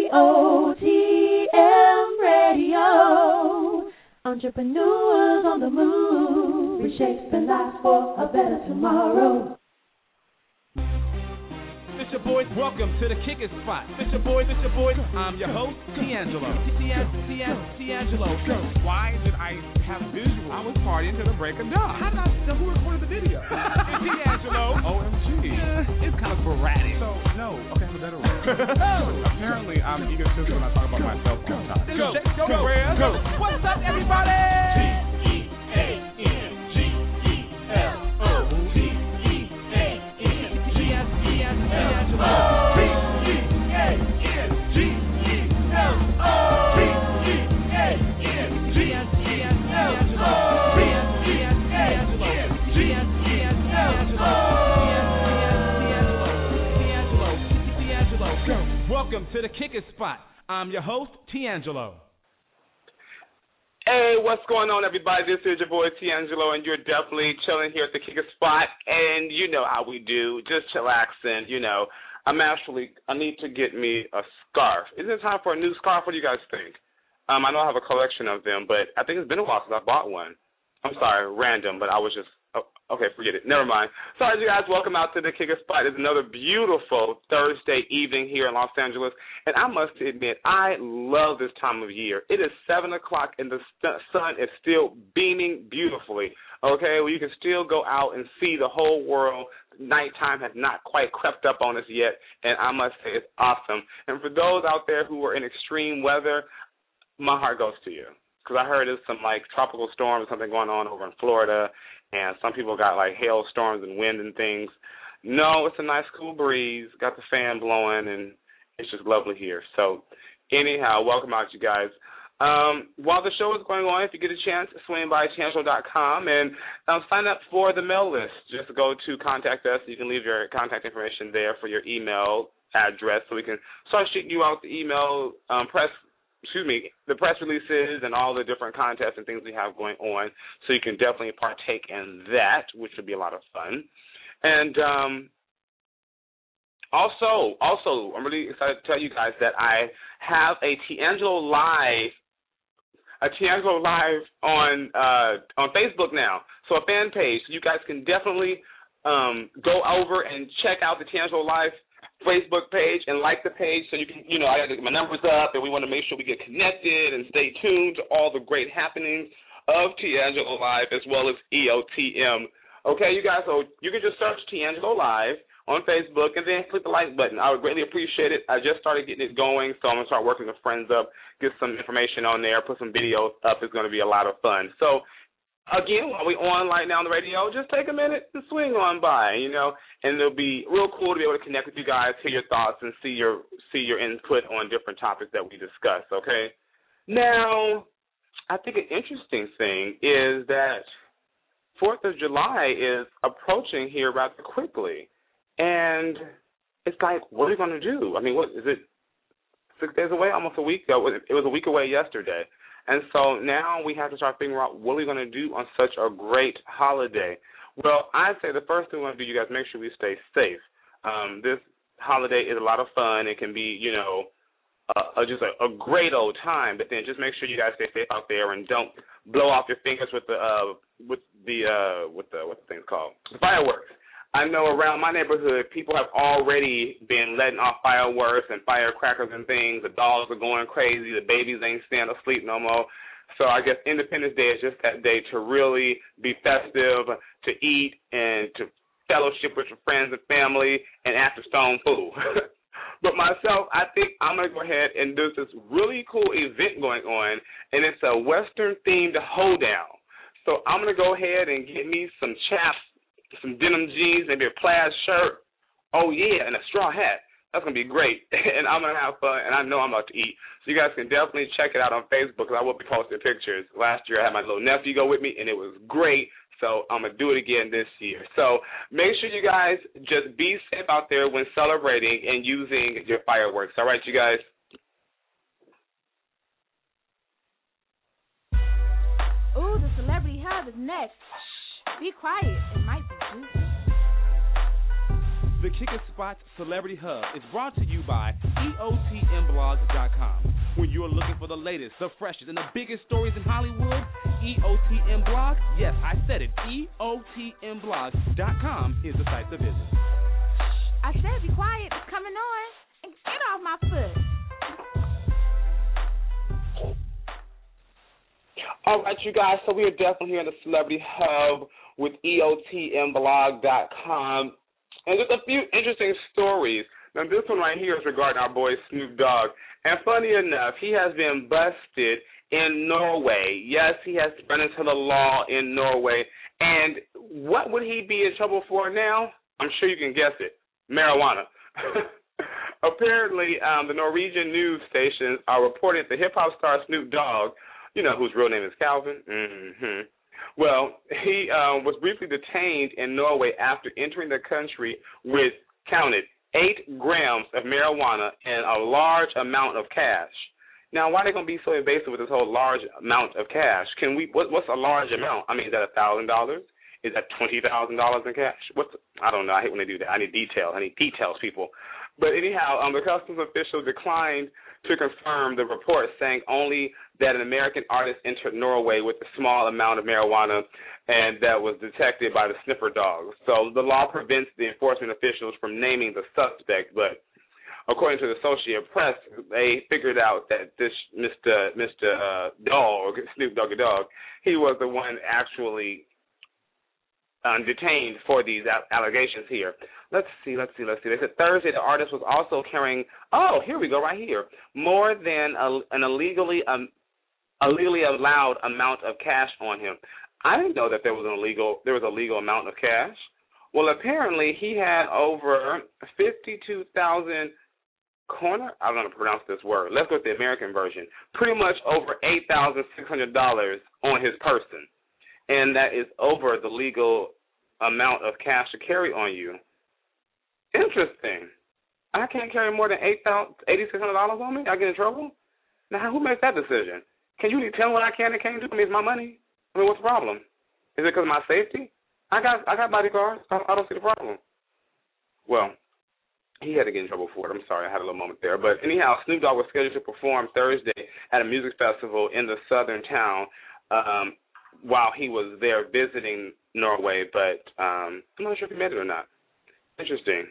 EOTM Radio. Entrepreneurs on the move, reshaping lives for a better tomorrow. It's your boys, welcome to the Kicking Spot. It's your boys, I'm your host, D'Angelo. D'Angelo. Why did I have visuals? I was partying to the break of dawn. How did I know who recorded the video? It's D'Angelo. OMG. Yeah, it's kind of sporadic. So, no, okay, I have a better one. Apparently, I'm egotistical when I talk about myself all the time. Go. What's up, everybody? Welcome to the Kicking Spot. I'm your host, D'Angelo. Hey, what's going on, everybody? This is your boy, D'Angelo, and you're definitely chilling here at the Kicking Spot. And you know how we do, just chillaxing, you know. I need to get me a scarf. Isn't it time for a new scarf? What do you guys think? I know I have a collection of them, but I think it's been a while since I bought one. I'm sorry, random, but I was just... Okay, forget it. Never mind. Sorry, you guys. Welcome out to the Kicking Spot. It's another beautiful Thursday evening here in Los Angeles. And I must admit, I love this time of year. It is 7 o'clock and the sun is still beaming beautifully. Okay, well, you can still go out and see the whole world. Nighttime has not quite crept up on us yet. And I must say it's awesome. And for those out there who are in extreme weather, my heart goes to you. Because I heard there's some, tropical storm or something going on over in Florida. And some people got, hailstorms and wind and things. No, it's a nice cool breeze. Got the fan blowing, and it's just lovely here. So, anyhow, welcome out, you guys. While the show is going on, if you get a chance, swing by D'Angelo.com and sign up for the mail list. Just go to Contact Us. You can leave your contact information there for your email address so we can start shooting you out the email, the press releases and all the different contests and things we have going on. So you can definitely partake in that, which would be a lot of fun. And also, I'm really excited to tell you guys that I have a D'Angelo Live on Facebook now. So a fan page. So you guys can definitely go over and check out the D'Angelo Live Facebook page and like the page so you can, my number's up and we want to make sure we get connected and stay tuned to all the great happenings of D'Angelo Live as well as EOTM. Okay, you guys, so you can just search D'Angelo Live on Facebook and then click the like button. I would greatly appreciate it. I just started getting it going, so I'm going to start working with friends up, get some information on there, put some videos up. It's going to be a lot of fun. So, again, while we're on right now on the radio, just take a minute and swing on by, and it'll be real cool to be able to connect with you guys, hear your thoughts, and see your input on different topics that we discuss, okay? Now, I think an interesting thing is that 4th of July is approaching here rather quickly, and it's like, what are we going to do? I mean, what is it, 6 days away, almost a week ago? It was a week away yesterday. And so now we have to start figuring out what we're going to do on such a great holiday. Well, I'd say the first thing we want to do, you guys, make sure we stay safe. This holiday is a lot of fun. It can be, just a great old time. But then just make sure you guys stay safe out there and don't blow off your fingers with the what's the thing's called? The fireworks. I know around my neighborhood, people have already been letting off fireworks and firecrackers and things. The dogs are going crazy. The babies ain't staying asleep no more. So I guess Independence Day is just that day to really be festive, to eat, and to fellowship with your friends and family, and after stone food. But myself, I think I'm going to go ahead and do this really cool event going on, and it's a Western-themed hoedown. So I'm going to go ahead and get me some chaps, some denim jeans, maybe a plaid shirt. Oh, yeah, and a straw hat. That's going to be great. And I'm going to have fun, and I know I'm about to eat. So you guys can definitely check it out on Facebook because I will be posting pictures. Last year I had my little nephew go with me, and it was great. So I'm going to do it again this year. So make sure you guys just be safe out there when celebrating and using your fireworks. All right, you guys? Ooh, the Celebrity Hub is next. Be quiet. It might be juicy. The Kicking Spot Celebrity Hub is brought to you by EOTM EOTMblog.com. When you're looking for the latest, the freshest, and the biggest stories in Hollywood, EOTM Blog, yes, I said it, EOTMblog.com is the site to visit. I said be quiet. It's coming on. And get off my foot. All right, you guys, so we are definitely here in the Celebrity Hub with EOTMblog.com. And just a few interesting stories. Now, this one right here is regarding our boy Snoop Dogg. And funny enough, he has been busted in Norway. Yes, he has run into the law in Norway. And what would he be in trouble for now? I'm sure you can guess it. Marijuana. Apparently, the Norwegian news stations are reporting that the hip-hop star Snoop Dogg, you know, whose real name is Calvin, well, he was briefly detained in Norway after entering the country with, counted, 8 grams of marijuana and a large amount of cash. Now, why are they going to be so invasive with this whole large amount of cash? What's a large amount? I mean, is that $1,000? Is that $20,000 in cash? I don't know. I hate when they do that. I need details, people. But anyhow, the customs official declined to confirm the report, saying only that an American artist entered Norway with a small amount of marijuana and that was detected by the sniffer dogs. So the law prevents the enforcement officials from naming the suspect, but according to the Associated Press, they figured out that this Mr. Dogg, Snoop Doggy Dogg, he was the one actually detained for these allegations here. Let's see. They said Thursday the artist was also carrying, here we go, right here, more than an illegally allowed amount of cash on him. I didn't know that there was a legal amount of cash. Well, apparently he had over 52,000 corner. I'm going to pronounce this word. Let's go with the American version. Pretty much over $8,600 on his person, and that is over the legal amount of cash to carry on you. Interesting. I can't carry more than $8,600 on me. I get in trouble. Now, who makes that decision? Can you tell me what I can and can't do? I mean, it's my money. I mean, what's the problem? Is it because of my safety? I got bodyguards. I don't see the problem. Well, he had to get in trouble for it. I'm sorry, I had a little moment there. But anyhow, Snoop Dogg was scheduled to perform Thursday at a music festival in the southern town while he was there visiting Norway. But I'm not sure if he made it or not. Interesting.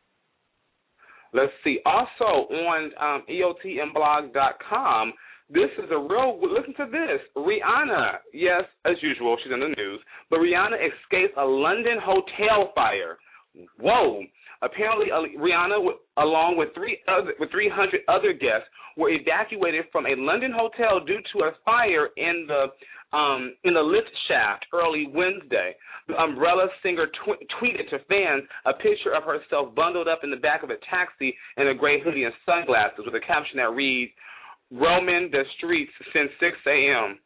Let's see. Also on EOTMblog.com, this is listen to this. Rihanna, yes, as usual, she's in the news, but Rihanna escapes a London hotel fire. Whoa. Apparently, Rihanna, along with 300 other guests, were evacuated from a London hotel due to a fire in the lift shaft early Wednesday. The Umbrella singer tweeted to fans a picture of herself bundled up in the back of a taxi in a gray hoodie and sunglasses with a caption that reads, "Roaming the streets since 6 a.m.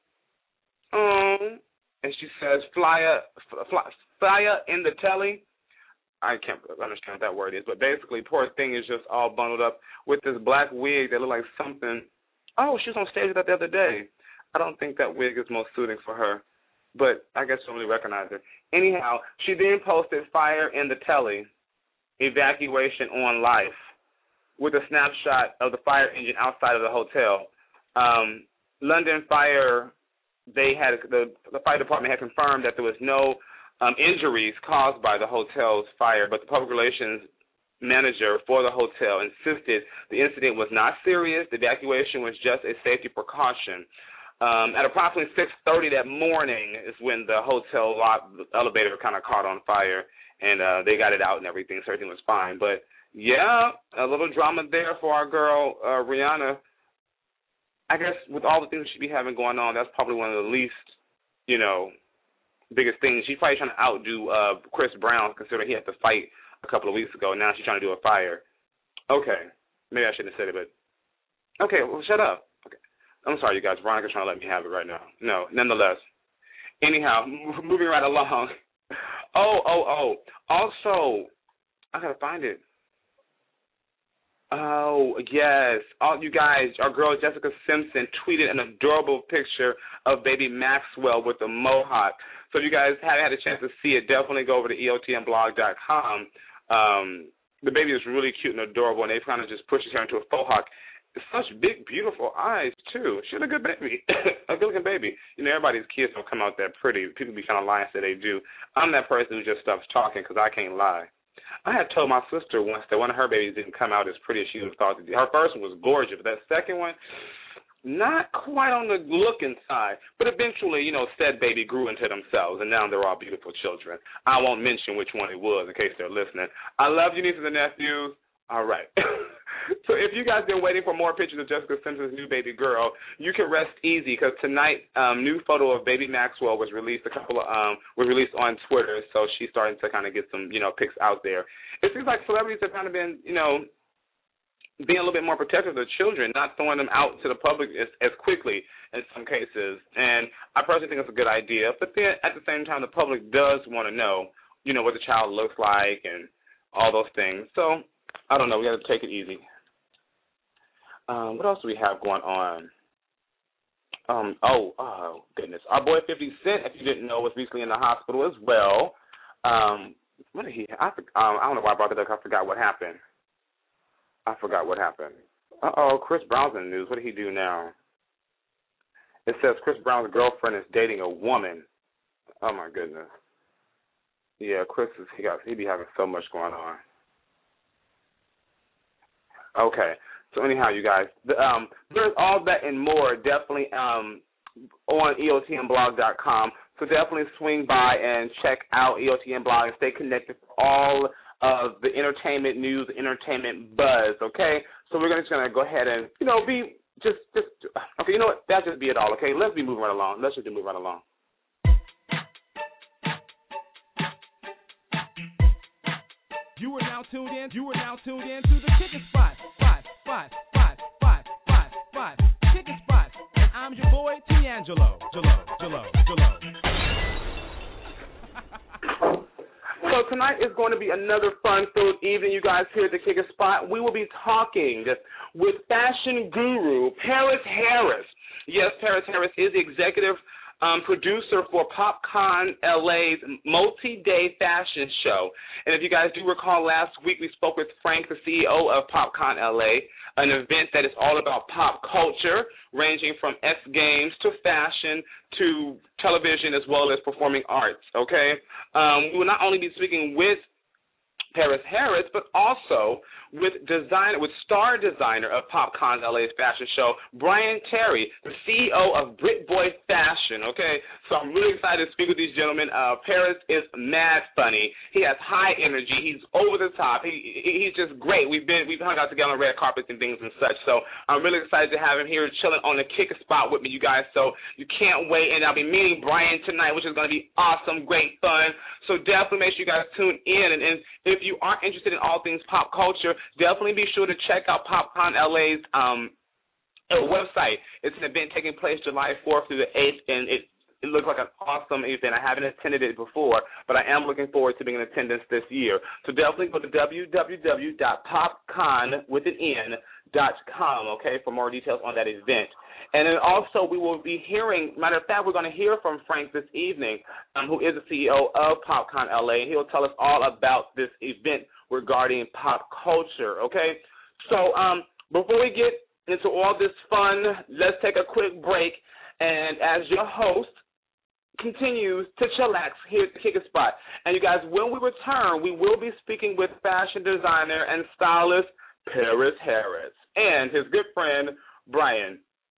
And she says, flyer in the telly. I can't understand what that word is, but basically, poor thing is just all bundled up with this black wig that looked like something. Oh, she was on stage with that the other day. I don't think that wig is most suiting for her, but I guess you'll really recognize her. Anyhow, she then posted fire in the telly, evacuation on life, with a snapshot of the fire engine outside of the hotel. London Fire, the fire department had confirmed that there was no injuries caused by the hotel's fire, but the public relations manager for the hotel insisted the incident was not serious. The evacuation was just a safety precaution. At approximately 6:30 that morning is when the hotel elevator kind of caught on fire, and they got it out and everything, so everything was fine. But, yeah, a little drama there for our girl, Rihanna. I guess with all the things she be having going on, that's probably one of the least, biggest things. She's probably trying to outdo Chris Brown, considering he had to fight a couple of weeks ago. Now she's trying to do a fire. Okay. Maybe I shouldn't have said it, but okay, well, shut up. Okay. I'm sorry, you guys. Veronica's trying to let me have it right now. No, nonetheless. Anyhow, moving right along. Also, I got to find it. Oh, yes. All you guys, our girl Jessica Simpson tweeted an adorable picture of baby Maxwell with a mohawk. So if you guys haven't had a chance to see it, definitely go over to EOTMblog.com. The baby is really cute and adorable, and they kind of just pushes her into a faux hawk. such big, beautiful eyes, too. She had a good baby, a good-looking baby. You know, everybody's kids don't come out that pretty. People be kind of lying, say they do. I'm that person who just stops talking because I can't lie. I had told my sister once that one of her babies didn't come out as pretty as she would have thought it did. Her first one was gorgeous, but that second one, not quite on the looking side. But eventually, you know, said baby grew into themselves, and now they're all beautiful children. I won't mention which one it was in case they're listening. I love you, nieces and nephews. All right. So if you guys been waiting for more pictures of Jessica Simpson's new baby girl, you can rest easy because tonight, new photo of baby Maxwell was released. Was released on Twitter, so she's starting to kind of get some, you know, pics out there. It seems like celebrities have kind of been, you know, being a little bit more protective of their children, not throwing them out to the public as quickly in some cases. And I personally think it's a good idea. But then at the same time, the public does want to know, you know, what the child looks like and all those things. So I don't know. We got to take it easy. What else do we have going on? Oh, goodness. Our boy 50 Cent, if you didn't know, was recently in the hospital as well. What did he have? I don't know why I brought it up. I forgot what happened. Chris Brown's in the news. What did he do now? It says Chris Brown's girlfriend is dating a woman. Oh, my goodness. Yeah, Chris, he be having so much going on. Okay. So anyhow, you guys, there's all that and more definitely on EOTMblog.com. So definitely swing by and check out EOTM Blog and stay connected for all of the entertainment news, entertainment buzz, okay? So we're just going to go ahead and, you know, okay, you know what? That'll just be it all, okay? Let's be moving right along. Let's just move right along. You are now tuned in to the Chicken Spot. Chicken Spot. And I'm your boy, D'Angelo. So tonight is going to be another fun-filled evening, you guys, here at the Kicker Spot. We will be talking with fashion guru Paris Harris. Yes, Paris Harris is the executive producer for PopCon LA's multi-day fashion show. And if you guys do recall, last week we spoke with Frank, the CEO of PopCon LA, an event that is all about pop culture, ranging from X Games to fashion to television as well as performing arts, okay? We will not only be speaking with Paris Harris, but also with star designer of PopCon LA's fashion show, Brian Terry, the CEO of BritBoy Fashion, okay? So I'm really excited to speak with these gentlemen. Paris is mad funny. He has high energy. He's over the top. He's just great. We've hung out together on red carpets and things and such. So I'm really excited to have him here chilling on the Kicker Spot with me, you guys. So you can't wait. And I'll be meeting Brian tonight, which is going to be awesome, great fun. So definitely make sure you guys tune in. And if you are interested in all things pop culture, definitely be sure to check out PopCon LA's website. It's an event taking place July 4th through the 8th, and it looks like an awesome event. I haven't attended it before, but I am looking forward to being in attendance this year. So definitely go to www.popcon.com, okay, for more details on that event. And then also we will be hearing, matter of fact, we're going to hear from Frank this evening, who is the CEO of PopCon LA, and he'll tell us all about this event regarding pop culture, okay? So before we get into all this fun, let's take a quick break. And as your host continues to chillax here at the Kicker Spot. And you guys, when we return, we will be speaking with fashion designer and stylist Paris Harris and his good friend Brian.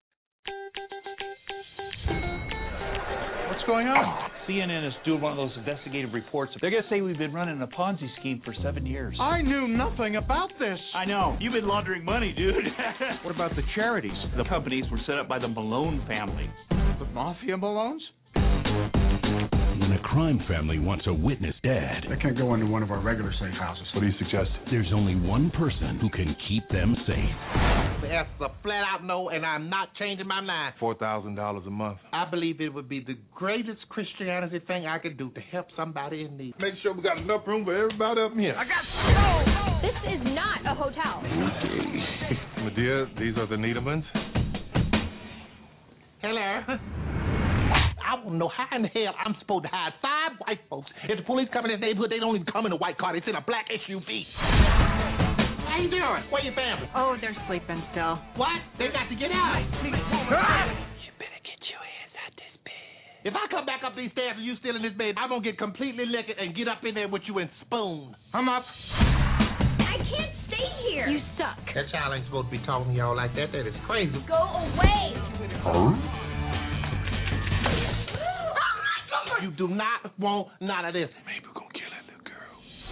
What's going on? CNN is doing one of those investigative reports. They're going to say we've been running a Ponzi scheme for 7 years. I knew nothing about this. I know. You've been laundering money, dude. What about the charities? The companies were set up by the Malone family. The Mafia Malones? When a crime family wants a witness dead, They can't go into one of our regular safe houses. what do you suggest? There's only one person who can keep them safe. That's a flat-out no, and I'm not changing my mind. $4,000 a month. I believe it would be the greatest Christianity thing I could do to help somebody in need. Make sure we got enough room for everybody up here. This is not a hotel. My dear, these are the Needlemans. Hello. I don't know how in the hell I'm supposed to hide 5 white folks. If the police come in this neighborhood, they don't even come in a white car. They sit in a black SUV. how you doing? Where your family? Oh, they're sleeping still. What? They got to get out. You better get your hands out this bed. If I come back up these stairs and you still in this bed, I'm gonna get completely naked and get up in there with you and spoon. I'm up. I can't stay here. You suck. That child ain't supposed to be talking to y'all like that. That is crazy. Go away. You do not want none of this. Maybe we're gonna kill that little girl.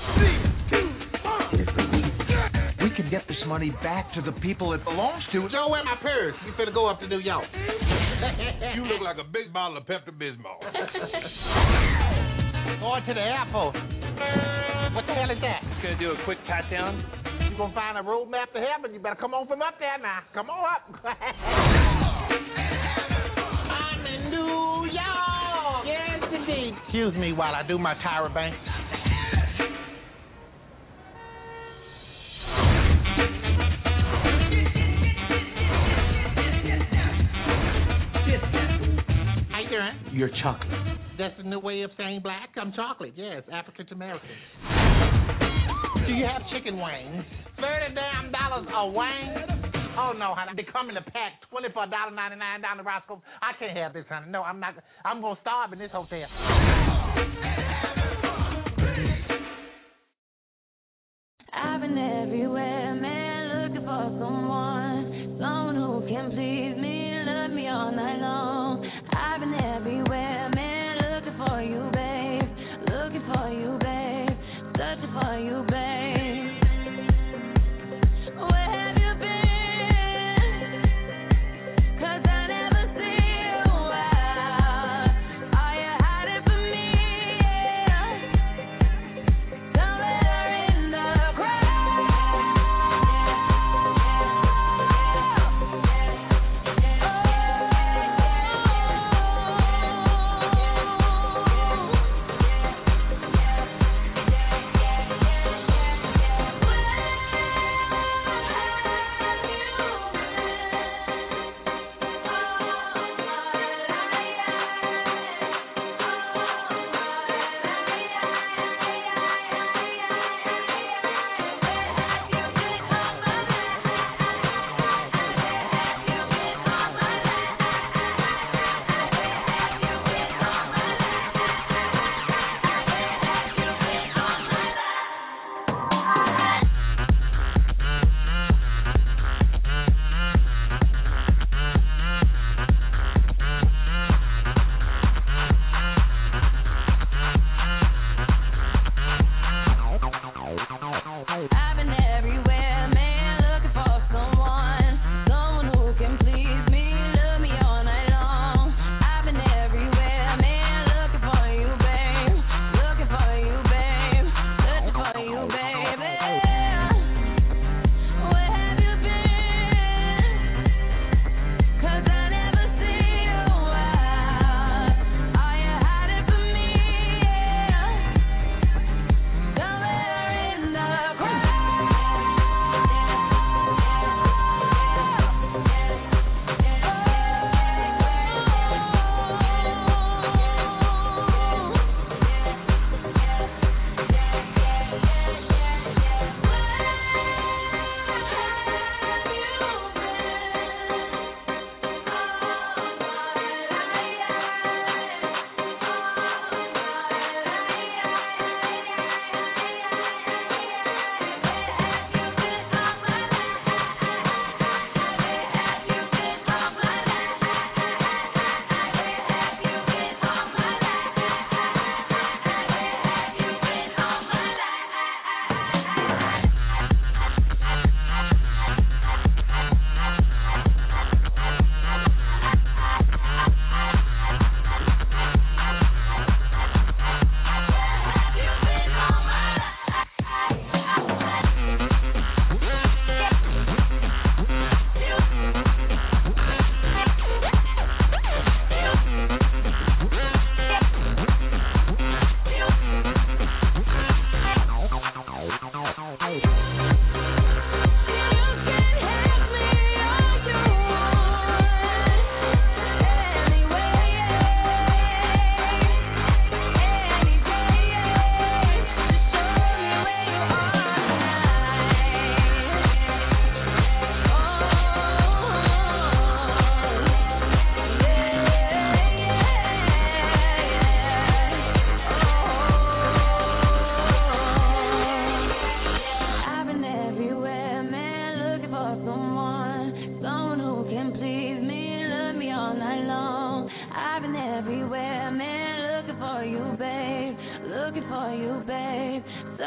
We can get this money back to the people it belongs to. Joe, where my purse? You finna go up to New York. You look like a big bottle of Pepto-Bismol. Going to the airport. What the hell is that? Just gonna do a quick pat down. You gonna find a roadmap to heaven? You better come on from up there now. Come on up. I'm in New York. Yes, indeed. Excuse me while I do my Tyra Banks. How you doing? You're chocolate. That's the new way of saying black. I'm chocolate. Yes, African American. Do you have chicken wings? $30 damn a wing? Oh no, honey. They come in a pack, $24.99 down the Roscoe. I can't have this, honey. No, I'm not. I'm gonna starve in this hotel. I've been everywhere, man, looking for someone who can please me, love me all night long. I've been everywhere, man, looking for you, babe, searching for you, babe. Where have you been? 'Cause I never see you out. Are you hiding from me? Yeah. Somewhere in the crowd. Oh.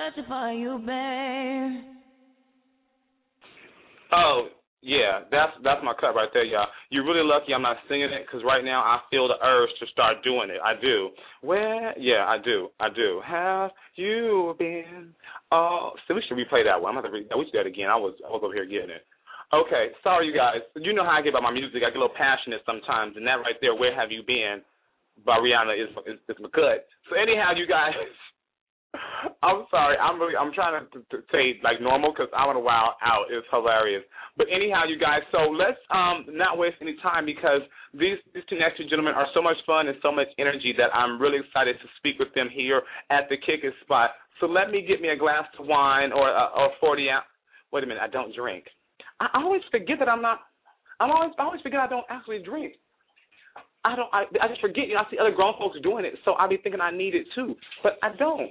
searching for you, babe. Oh, yeah, that's my cut right there, y'all. You're really lucky I'm not singing it because right now I feel the urge to start doing it. I do. Yeah, I do. Have you been? Oh, so we should replay that one. I'm going to have to we should do that again. I was over here getting it. Okay, sorry, you guys. You know how I get about my music. I get a little passionate sometimes, and that right there, Where Have You Been, by Rihanna is my cut. So anyhow, you guys. I'm sorry. I'm trying to say like normal because I want to wow out. It's hilarious. But anyhow, you guys. So let's not waste any time because these two next two gentlemen are so much fun and so much energy that I'm really excited to speak with them here at the Kick It Spot. So let me get me a glass of wine or 40 ounce. Wait a minute. I don't drink. I always forget that I'm not. I always forget I don't actually drink. I just forget. I see other grown folks doing it, so I be thinking I need it too, but I don't.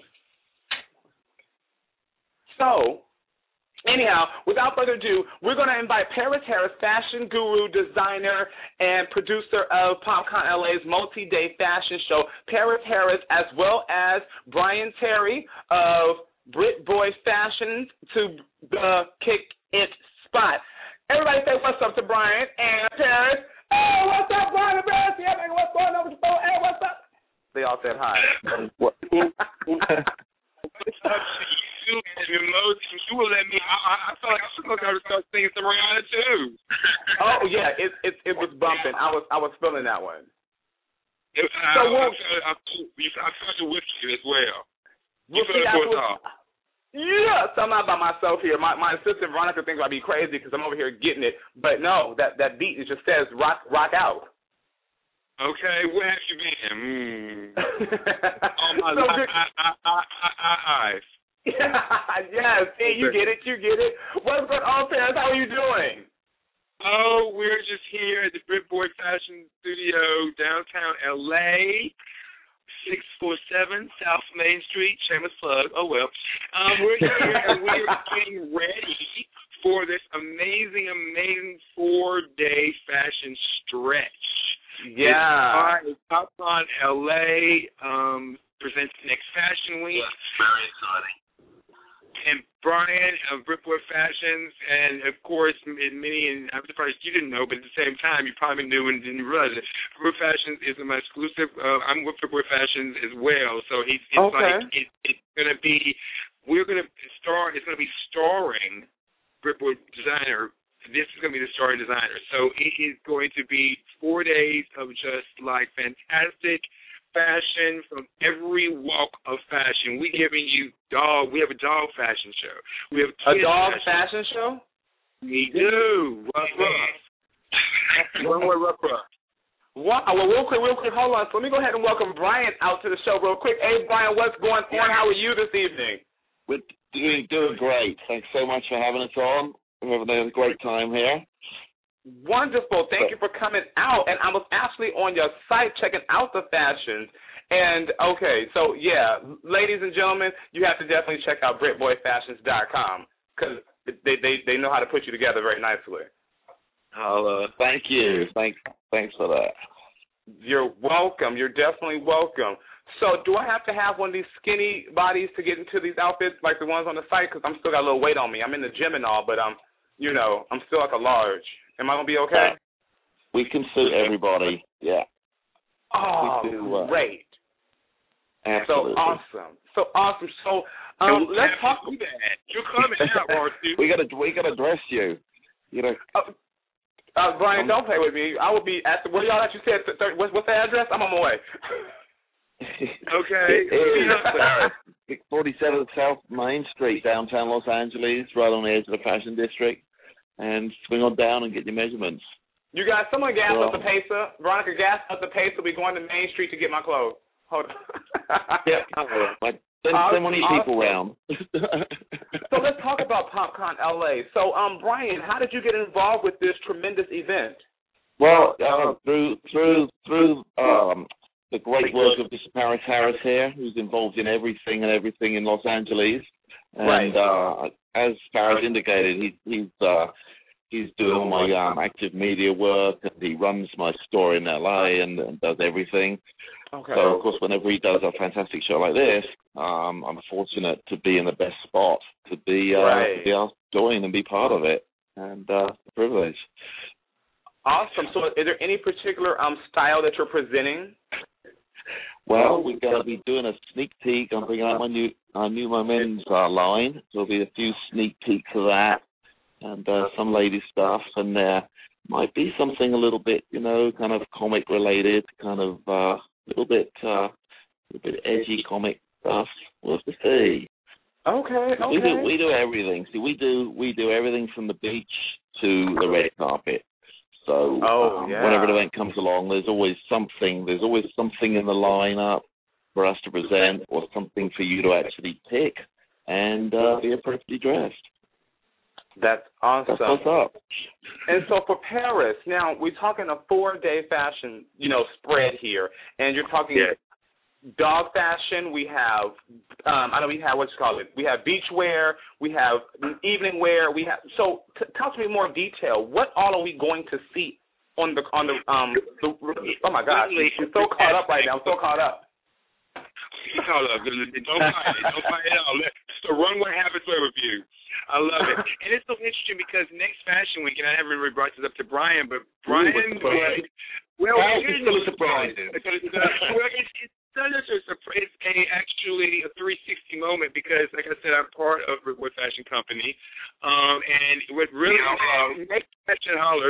So, anyhow, without further ado, we're going to invite Paris Harris, fashion guru, designer, and producer of PopCon LA's multi-day fashion show, Paris Harris, as well as Brian Terry of Brit Boy Fashions to the Kick It Spot. Everybody say what's up to Brian and Paris. Hey, what's up, Brian and Paris? Yeah, man, what's going on with the phone? Hey, what's up? They all said hi. What's up to you and your emotions? You will let me. I felt like I was going to start singing some Rihanna too. Oh yeah, it was bumping. I was feeling that one. I felt it with you as well. You felt it with all. Yes, I'm not by myself here. My assistant Veronica thinks I'd be crazy because I'm over here getting it, but no, that beat it just says rock out. Okay, where have you been? All my life. Yes, see, you get it. What's going on, Paris? How are you doing? Oh, we're just here at the Brit Boy Fashion Studio, downtown LA, 647 South Main Street. Shameless plug. Oh well. We're here and we're getting ready for this amazing 4-day fashion stretch. Yeah. PopCon LA presents next Fashion Week. Yeah, very exciting. And Brian of Brit Boy Fashions, and of course, many, and I'm surprised you didn't know, but at the same time, you probably knew and didn't realize it. Brit Boy Fashions is my exclusive. I'm with Brit Boy Fashions as well, so it's like it's going to be. We're going to start. It's going to be starring Brit Boy designer. This is going to be the starring designer. So it is going to be 4 days of just like fantastic fashion from every walk of fashion. We have a dog fashion show. We have a dog fashion show? We do. Rough. Wow, well, real quick, hold on. So let me go ahead and welcome Brian out to the show real quick. Hey, Brian, what's going on? How are you this evening? We're doing great. Thanks so much for having us on. We're having a great time here. Wonderful. Thank you for coming out. And I was actually on your site checking out the fashions. And, okay, so, yeah, ladies and gentlemen, you have to definitely check out BritBoyFashions.com because they know how to put you together very nicely. Thank you. Thanks for that. You're welcome. You're definitely welcome. So do I have to have one of these skinny bodies to get into these outfits like the ones on the site? Because I'm still got a little weight on me. I'm in the gym and all, but, I'm still like a large. Am I going to be okay? We can suit everybody, yeah. Oh, great. Absolutely. So awesome. So let's talk. You're coming out, Marcy. We gotta dress you. You know. Brian, don't play with me. I will be at where y'all that you said. What's the address? I'm on my way. Okay. 47 South Main Street, downtown Los Angeles, right on the edge of the Fashion District. And swing on down and get your measurements. You guys, someone gas up the pacer. Veronica, gas up the pacer. We're going to Main Street to get my clothes. Hold on. Yeah. Send one of these people around. So let's talk about PopCon LA. So, Brian, how did you get involved with this tremendous event? Well, through the great work of Mr. Paris Harris here, who's involved in everything in Los Angeles. And as Paris indicated, he's He's doing all my active media work, and he runs my store in LA and does everything. Okay. So, of course, whenever he does a fantastic show like this, I'm fortunate to be in the best spot to be asked to join and be part of it, and a privilege. Awesome. So, is there any particular style that you're presenting? Well, we're going to be doing a sneak peek. I'm bringing out our new Men's line. There'll be a few sneak peeks of that, and some lady stuff, and there might be something a little bit, kind of comic related, kind of a little bit edgy comic stuff. We'll have to see. Okay. We do everything. See, we do everything from the beach to the red carpet. So whenever an event comes along, there's always something in the lineup for us to present, or something for you to actually pick and be appropriately dressed. That's awesome. That's what's up. And so for Paris, now we're talking a 4-day fashion, spread here, and you're talking dog fashion. We have, we have beach wear, we have evening wear. We have. So talk to me more detail. What all are we going to see on the oh my gosh, I'm so caught up right now. I'm so caught up. Don't fight it out. So runway habits way with you. I love it. And it's so interesting because next Fashion Week, and I haven't really brought this up to Brian, but Brian, here's the surprise. It's actually a 360 moment because, like I said, I'm part of Bripwood Fashion Company. And what really next Fashion holler.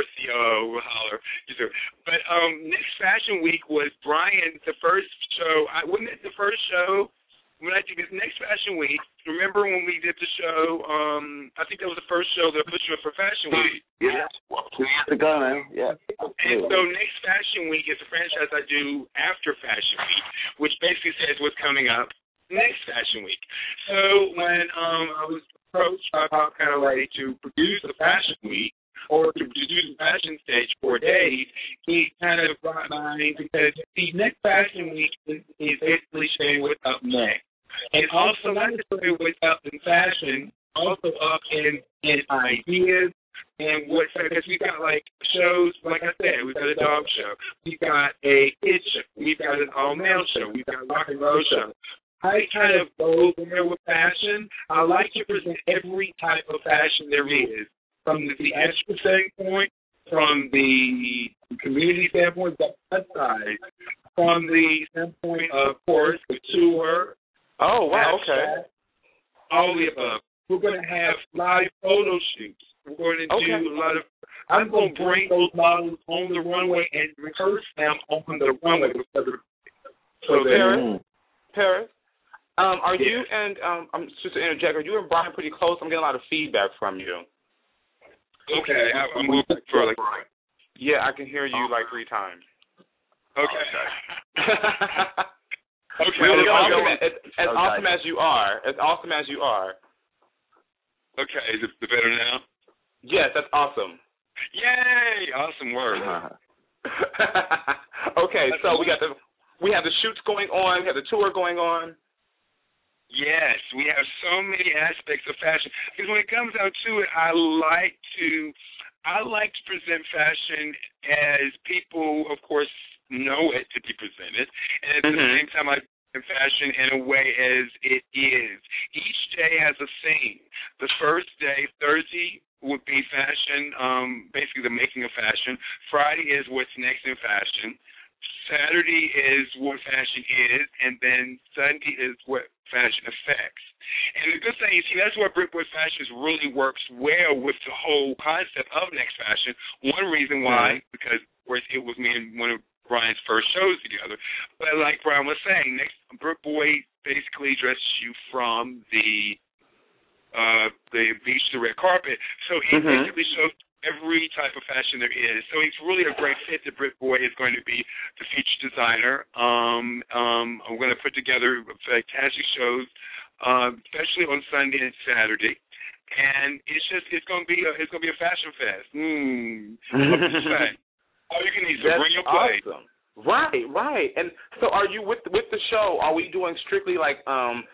But next Fashion Week was Brian, the first show. Wasn't it the first show? When I did this next Fashion Week, remember when we did the show? I think that was the first show that I put you up for Fashion Week. Yeah, 2 years ago now. Yeah. And so next Fashion Week is a franchise I do after Fashion Week, which basically says what's coming up next Fashion Week. So when I was approached by Bob Calloway to produce a Fashion Week, or to do the fashion stage 4 days, he kind of brought mine because the next Fashion Week is basically saying what's up next. And also not just what's up in fashion, also up in ideas and what's because we've got like shows, like I said, we've got a dog show, we've got a kid show, we've got an all-male show, we've got a rock and roll show. I kind of go there with fashion. I like to present every type of fashion there is. From the theatrical standpoint, from the community standpoint, that side, from the standpoint of course, the tour. Oh, wow, okay. All the above. We're going to have live photo shoots. We're going to do a lot of. I'm going to bring those models on the runway and rehearse them on the runway. Paris, are you and I'm just to interject. Are you and Brian pretty close? I'm getting a lot of feedback from you. Okay, I'm moving for like. Yeah, I can hear you like 3 times. Okay. As awesome as you are. Okay, is it better now? Yes, that's awesome. Yay! Awesome work. Okay, so we have the shoots going on, we have the tour going on. Yes, we have so many aspects of fashion. Because when it comes down to it, I like to present fashion as people, of course, know it to be presented, and at the same time, I present fashion in a way as it is. Each day has a theme. The first day, Thursday, would be fashion, basically the making of fashion. Friday is what's next in fashion. Saturday is what fashion is, and then Sunday is what fashion affects. And the good thing is, that's where Bripwood Fashions really works well with the whole concept of Next Fashion. One reason why, because of course it was me and one of Brian's first shows together. But like Brian was saying, Bripwood basically dresses you from the beach to the red carpet. So it basically shows every type of fashion there is. So it's really a great fit that Bripwood is going to be the featured designer. I'm going to put together fantastic shows, especially on Sunday and Saturday. And it's going to be a fashion fest. What to say? All you can eat, so bring your plate. Awesome. Right. And so are you with the show, are we doing strictly like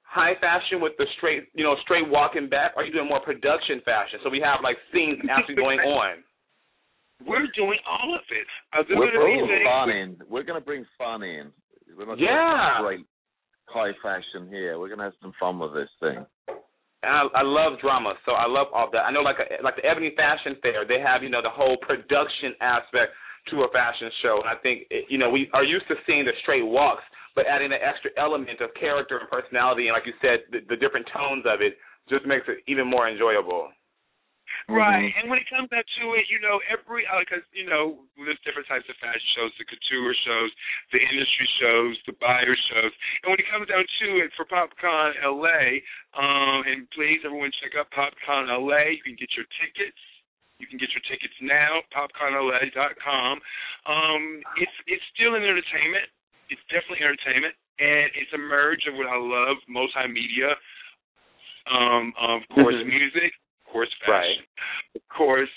high fashion with the straight walking back, or are you doing more production fashion? So we have like scenes actually going on. We're doing all of it. We're bringing fun in. We're going to bring fun in. We're not going to great high fashion here. We're going to have some fun with this thing. And I love drama, so I love all that. I know, like the Ebony Fashion Fair, they have the whole production aspect to a fashion show. And I think we are used to seeing the straight walks, but adding an extra element of character and personality, and like you said, the different tones of it just makes it even more enjoyable. Right, and when it comes down to it, because there's different types of fashion shows, the couture shows, the industry shows, the buyer shows, and when it comes down to it for PopCon LA, and please everyone check out PopCon LA. You can get your tickets. You can get your tickets now, popconla.com. It's still an entertainment. It's definitely entertainment, and it's a merge of what I love, multimedia, of course, music. Of course, fashion. Right. Of course,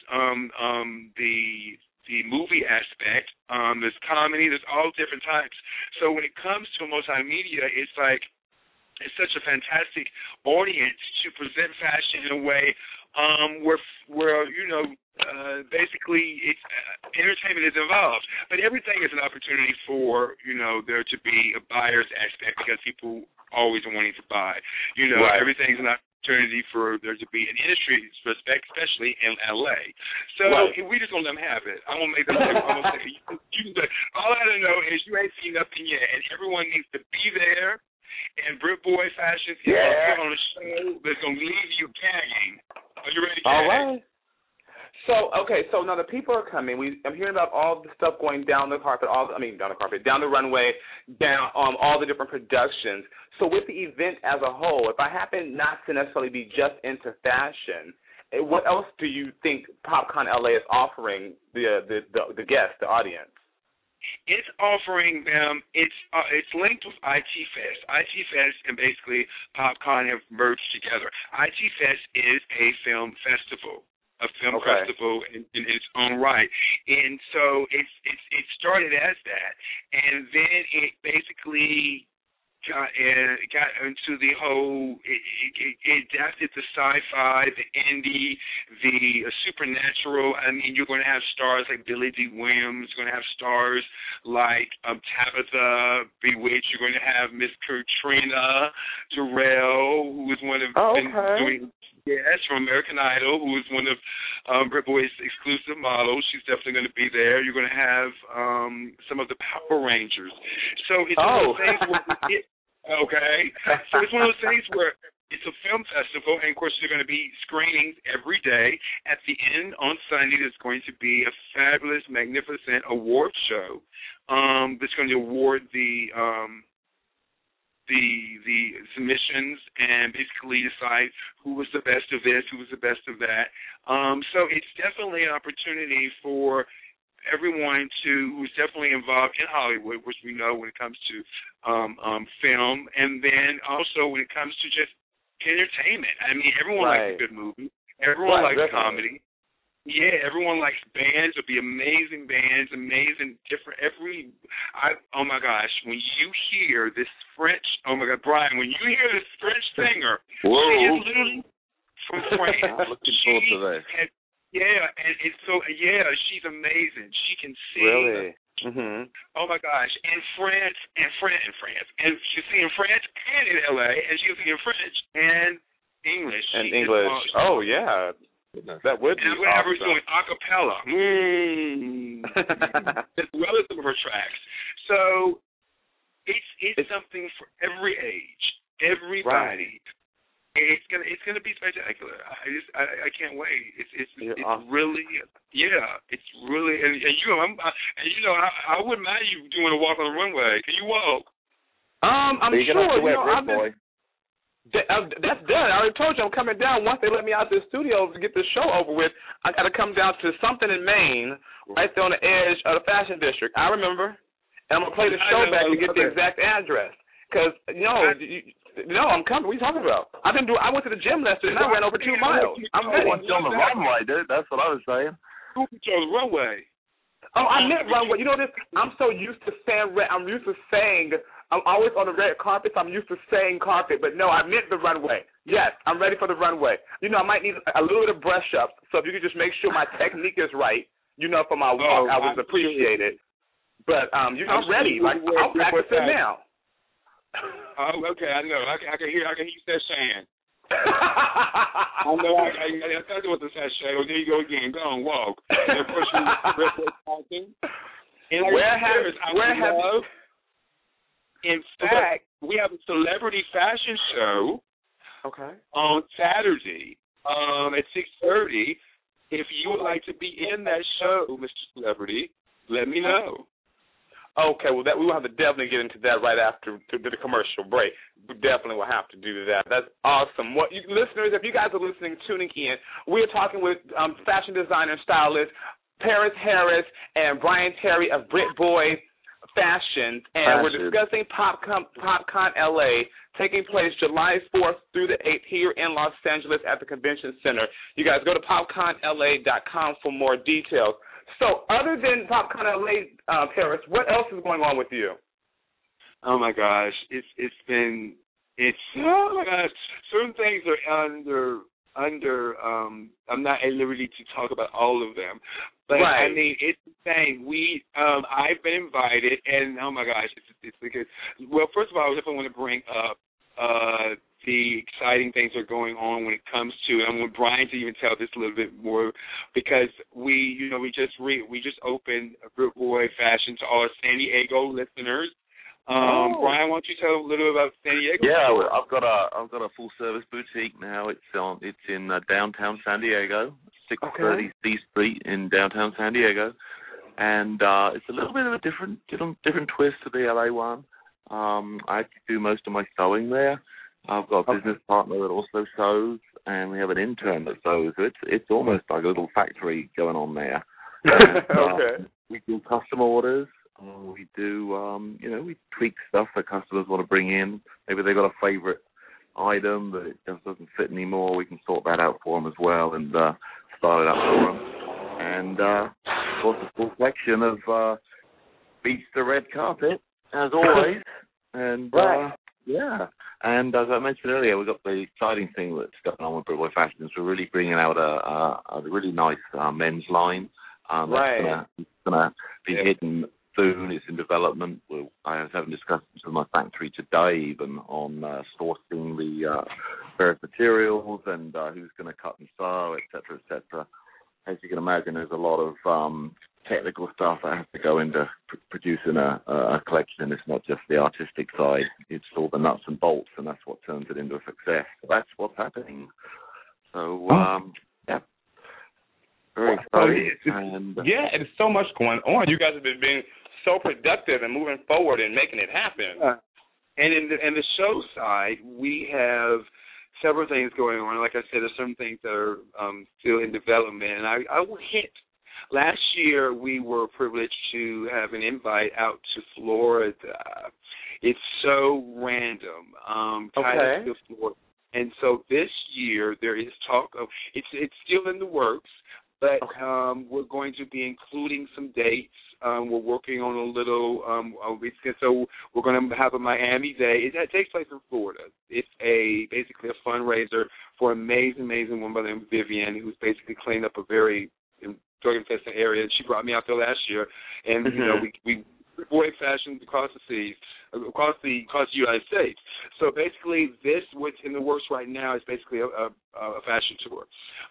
the movie aspect. There's comedy. There's all different types. So when it comes to multimedia, it's such a fantastic audience to present fashion in a way where basically it's entertainment is involved. But everything is an opportunity for there to be a buyer's aspect because people always are wanting to buy. Right. Everything's an opportunity for there to be an industry respect, especially in LA. So we just gonna let them have it. I won't make them say, all I don't know is you ain't seen nothing yet, and everyone needs to be there. And Brit Boy Fashion is on a show that's gonna leave you gagging. Are you ready to gag? All right. So now the people are coming. I'm hearing about all the stuff going down the carpet, down the runway, down all the different productions. So with the event as a whole, if I happen not to necessarily be just into fashion, what else do you think PopCon LA is offering the guests, the audience? It's offering them. It's linked with IT Fest. IT Fest and basically PopCon have merged together. IT Fest is a film festival. A film festival in its own right, and so it started as that, and then it basically got into the whole. It adapted the sci-fi, the indie, the supernatural. I mean, you're going to have stars like Billy D. Williams. You're going to have stars like Tabitha Bewitched. You're going to have Miss Katrina Terrell, who is one of been doing. Yes, from American Idol, who is one of Brit Boy's exclusive models. She's definitely going to be there. You're going to have some of the Power Rangers. So it's one of those things where So it's one of those things where it's a film festival, and of course there are going to be screenings every day. At the end on Sunday, there's going to be a fabulous, magnificent award show that's going to award the submissions and basically decide who was the best of this, who was the best of that. So it's definitely an opportunity for everyone who's definitely involved in Hollywood, which we know when it comes to film, and then also when it comes to just entertainment. I mean, everyone likes a good movie. Everyone likes comedy. Yeah, everyone likes bands. There'll be amazing bands, amazing different oh my gosh, when you hear this French, oh my God, Brian, when you hear this French singer, she is literally from France. I'm looking forward to that. And it's she's amazing. She can sing. Really? Mm-hmm. Oh my gosh, in France, and she'll sing in France and in LA, and she'll sing in French and English. And English. Oh yeah. That would be awesome. And I'm going to have her doing a cappella, as well as some of her tracks. So it's something for every age, everybody. Right. It's gonna be spectacular. I can't wait. It's awesome. Really it's really and I wouldn't mind you doing a walk on the runway. Can you walk? I'm sure. That's done. I already told you I'm coming down. Once they let me out to the studio to get the show over with, I got to come down to something in Maine, right there on the edge of the Fashion District. I remember. And I'm going to play the show back and get the exact address. Because, I'm coming. What are you talking about? I went to the gym last week and I ran over 2 miles. I'm ready. On the runway, dude. That's what I was saying. Who controls the runway? Oh, I meant runway. You know this? I'm so used to saying I'm always on the red carpet, so I'm used to saying carpet. But no, I meant the runway. Yes, I'm ready for the runway. You know, I might need a little bit of brush up, so if you could just make sure my technique is right, you know, for my walk, I would appreciate it. But, I'm ready. Like, I'll practice it now. Oh, okay, I know. I can hear you say Shan. I know. I thought it was a sachet. Oh, there you go again. Go on, walk. And of course, in fact, we have a celebrity fashion show. Okay. On Saturday, at 6:30. If you would like to be in that show, Mr. Celebrity, let me know. Okay, well, we will have to definitely get into that right after the commercial break. We definitely will have to do that. That's awesome. Listeners, if you guys are listening, tuning in, we are talking with fashion designer and stylist Paris Harris and Brian Terry of Brit Boy Fashions, and we're discussing PopCon LA, taking place July 4th through the 8th here in Los Angeles at the Convention Center. You guys go to popconla.com for more details. So, other than PopCon LA, Paris, what else is going on with you? Oh my gosh, certain things are under. I'm not at liberty to talk about all of them, but right. I mean it's the same. I've been invited, and oh my gosh, it's because. Well, first of all, I definitely want to bring up the exciting things that are going on when it comes to. I want Brian to even tell this a little bit more, because we just opened a Brit Boy Fashion to all our San Diego listeners. Brian, why don't you tell a little about San Diego? Yeah, I've got a full service boutique now. It's in downtown San Diego, 630 C Street in downtown San Diego, and it's a little bit of a different twist to the LA one. I actually do most of my sewing there. I've got a business partner that also sews, and we have an intern that sews. So it's almost like a little factory going on there. And, we do custom orders. We do, we tweak stuff that customers want to bring in. Maybe they've got a favorite item that it just doesn't fit anymore. We can sort that out for them as well and start it up for them. And, of course, a full collection of beats the red carpet, as always. And, yeah. And as I mentioned earlier, we've got the exciting thing that's going on with Brit Boy Fashions. We're really bringing out a really nice men's line. That's going to be hidden soon. It's in development. I was having discussions with my factory today even on sourcing the various materials and who's going to cut and sew, et cetera, et cetera. As you can imagine, there's a lot of technical stuff that has to go into producing a collection. It's not just the artistic side. It's all the nuts and bolts, and that's what turns it into a success. So that's what's happening. So, yeah. Very exciting. And there's so much going on. You guys have been being so productive and moving forward and making it happen. And in the show side, we have several things going on. Like I said, there's some things that are still in development. And I will hint, last year we were privileged to have an invite out to Florida. It's so random. Titusville, Florida. And so this year there is talk of, it's still in the works, but we're going to be including some dates. We're working on a little, so we're going to have a Miami Day. It takes place in Florida. It's basically a fundraiser for an amazing woman by the name of Vivian, who's basically cleaned up a very drug-infested area. She brought me out there last year, and we Boy Fashions across the seas, across the United States. So basically, what's in the works right now is basically a fashion tour,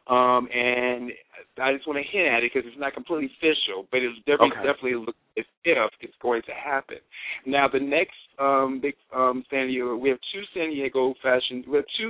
and I just want to hint at it because it's not completely official, but it's definitely looks as if it's going to happen. Now, the next big San Diego, we have two San Diego fashion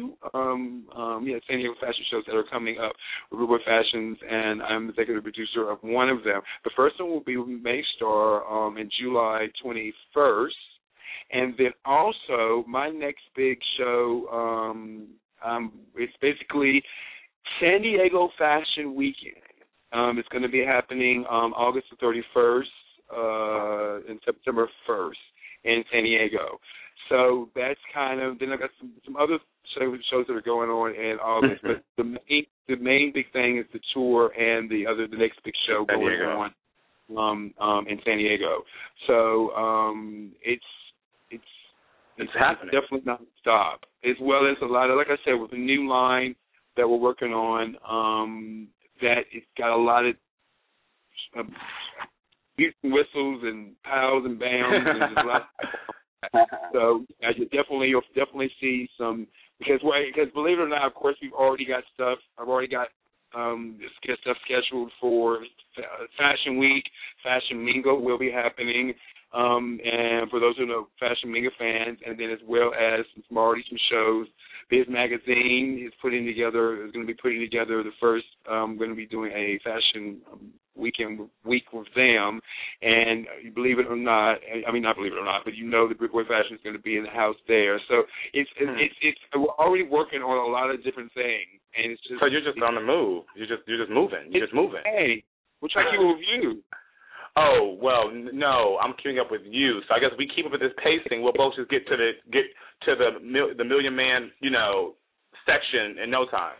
shows that are coming up with Brit Boy Fashions, and I'm the executive producer of one of them. The first one will be May Star in July 21st, and then also my next big show, it's basically San Diego Fashion Weekend. It's going to be happening August the 31st and September 1st in San Diego. So that's kind of, then I got some other shows that are going on in August, but the main big thing is the tour and the next big show going on in San Diego. So it's It's happening. It's definitely not stop. As well as a lot of, like I said, with a new line that we're working on, that it's got a lot of beeps and whistles and pows and bams and just a lot. So you'll definitely see some, because believe it or not, of course, we've already got stuff. I've already got stuff scheduled for Fashion Week. Fashion Mingo will be happening. And for those who know Fashion Mingo fans, and then as well as some shows. Biz Magazine is going to be putting together the first, going to be doing a fashion week with them. And believe it or not, not believe it or not, but the Brickboy Fashion is going to be in the house there. So it's we're already working on a lot of different things. And it's just, so you're just on the move. You're just moving. You're just moving. Hey, we'll try to keep up with you. Oh, well, no, I'm keeping up with you. So I guess we keep up with this pacing. We'll both just get to the Million Man, section in no time.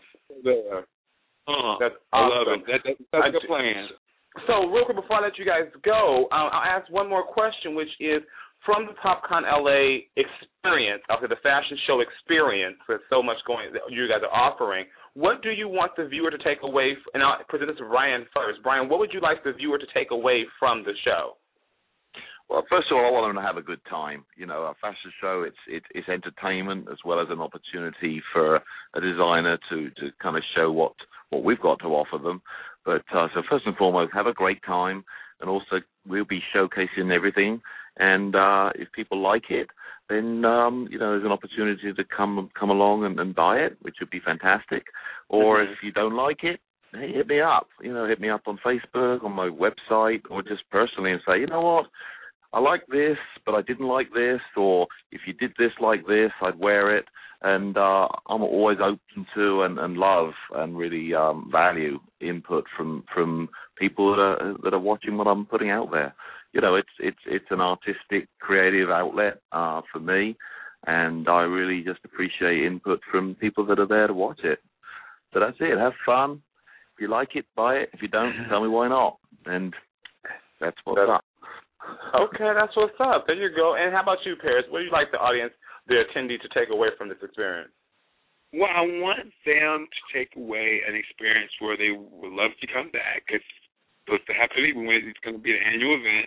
That's awesome. I love it. That's a good plan. So real quick before I let you guys go, I'll ask one more question, which is, from the PopCon LA experience, after the fashion show experience, with so much that you guys are offering, what do you want the viewer to take away? And I'll present this to Brian first. Brian, what would you like the viewer to take away from the show? Well, first of all, I want them to have a good time. A fashion show, it's entertainment as well as an opportunity for a designer to kind of show what we've got to offer them. But so first and foremost, have a great time, and also we'll be showcasing everything. And if people like it, then there's an opportunity to come along and buy it, which would be fantastic. Or if you don't like it, hey, hit me up. Hit me up on Facebook, on my website, or just personally and say, you know what, I like this, but I didn't like this. Or if you did this like this, I'd wear it. And I'm always open to and love and really value input from people that are watching what I'm putting out there. It's an artistic, creative outlet for me, and I really just appreciate input from people that are there to watch it. So that's it. Have fun. If you like it, buy it. If you don't, tell me why not. And that's what's up. Okay, that's what's up. There you go. And how about you, Paris? What do you like the audience, the attendee, to take away from this experience? Well, I want them to take away an experience where they would love to come back. It's supposed to happen even when it's going to be an annual event.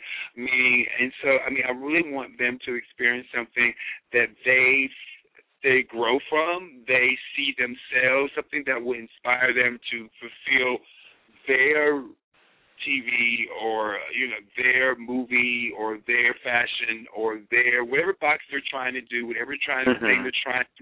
I really want them to experience something that they grow from. They see themselves, something that will inspire them to fulfill their TV or their movie or their fashion or their whatever box they're trying to do, whatever thing they're trying to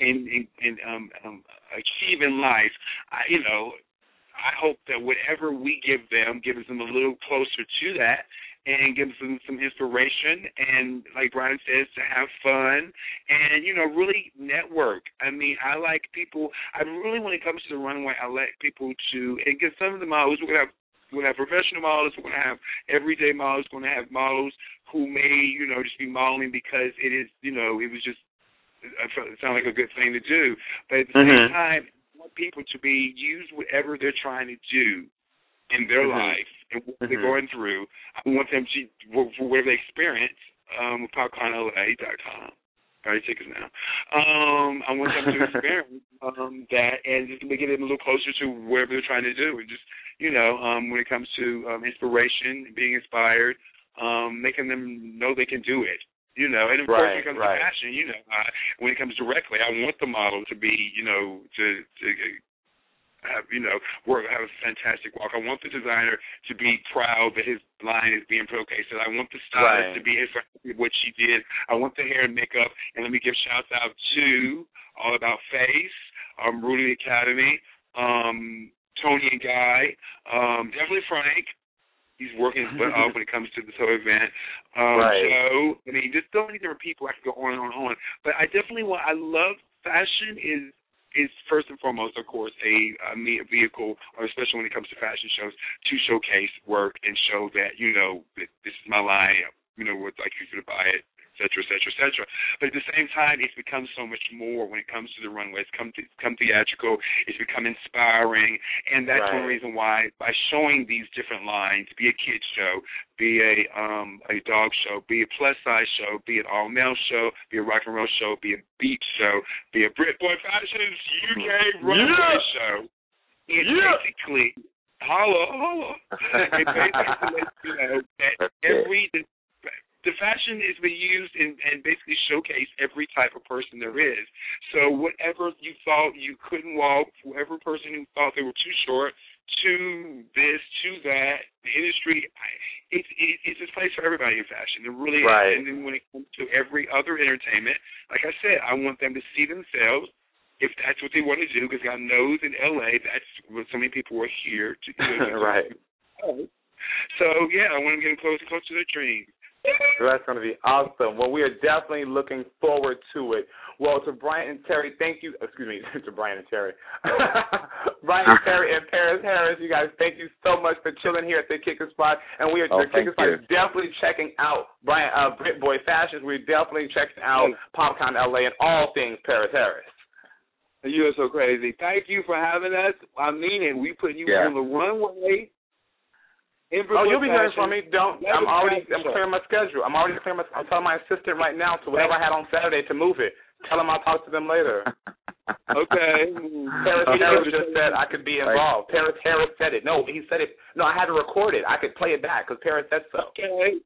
achieve in life. I hope that whatever we give them gives them a little closer to that and gives them some inspiration and, like Brian says, to have fun and, really network. I like people. Really, when it comes to the runway, I like people to, and get some of the models, we're going to have professional models, we're going to have everyday models, we're going to have models who may, just be modeling because it is, it was just, it sounded like a good thing to do. But at the same time, want people to use whatever they're trying to do in their life and what they're going through. I want them to, for whatever they experience, with PopConLA.com. Already tickets now. I want them to experience that and just to get them a little closer to whatever they're trying to do. And just, when it comes to inspiration, being inspired, making them know they can do it. And of course, when it comes to fashion, when it comes directly, I want the model to be, to have, have a fantastic walk. I want the designer to be proud that his line is being showcased. I want the stylist to be happy with what she did. I want the hair and makeup. And let me give shouts out to All About Face, Rudy Academy, Tony and Guy, definitely Frank. He's working his butt off when it comes to this whole event. So, there's so many different people I could go on and on and on. But I love fashion is first and foremost, of course, a vehicle, or especially when it comes to fashion shows, to showcase work and show that, that this is my line, would like you to buy it, cetera, et cetera, et cetera. But at the same time, it's become so much more when it comes to the runway. It's come theatrical. It's become inspiring, and that's one reason why by showing these different lines, be a kids show, be a dog show, be a plus size show, be an all male show, be a rock and roll show, be a beat show, be a Britboy Fashions UK runway show. It basically, holla. It basically lets you know that the fashion is being used and basically showcase every type of person there is. So whatever you thought you couldn't walk, whoever person who thought they were too short, to this, to that, the industry, it's a place for everybody in fashion. It really is. And then when it comes to every other entertainment, like I said, I want them to see themselves. If that's what they want to do, because God knows in L.A. that's what so many people are here to do. So, I want to get them closer to their dreams. That's going to be awesome. Well, we are definitely looking forward to it. Well, to Brian and Terry, thank you. Excuse me, to Brian and Terry. Brian and Terry and Paris Harris, you guys, thank you so much for chilling here at the Kicker Spot. And we are the Kicker Spot is definitely checking out Britboy Fashions. We're definitely checking out PopCon LA and all things Paris Harris. You are so crazy. Thank you for having us. I mean it. We put you on the runway. You'll be hearing from me. I'm clearing my schedule. I'm telling my assistant right now to whatever I had on Saturday to move it. Tell him I'll talk to them later. Okay. Paris Harris just said I could be involved. Paris Harris said it. No, he said it. No, I had to record it. I could play it back because Paris said so. Okay.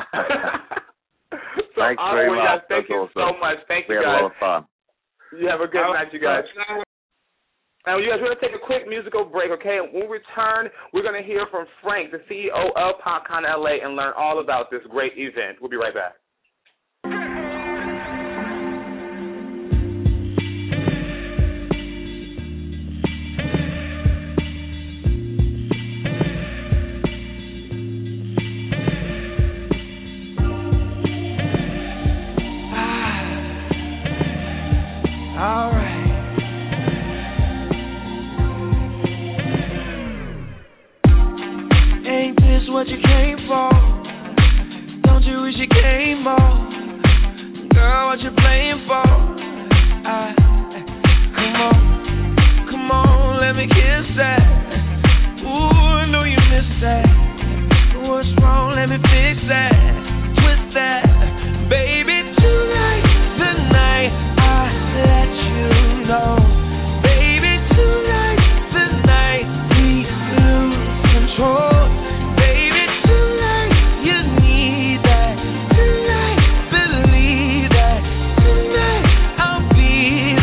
Thanks very much. Thank you so much. Thank you, guys. We had a lot of fun. You have a good night, you guys. Now, you guys, we're going to take a quick musical break, okay? And when we return, we're going to hear from Frank, the CEO of PopCon LA, and learn all about this great event. We'll be right back. All right. Ain't this what you came for? Don't you wish you came more? Girl, what you playing for? Come on, let me kiss that. Ooh, I know you miss that. What's wrong? Let me fix that. Twist that, baby. Tonight, the night I let you know. Baby, tonight, the night we lose control. Baby, tonight, you need that. Tonight, believe that. Tonight, I'll be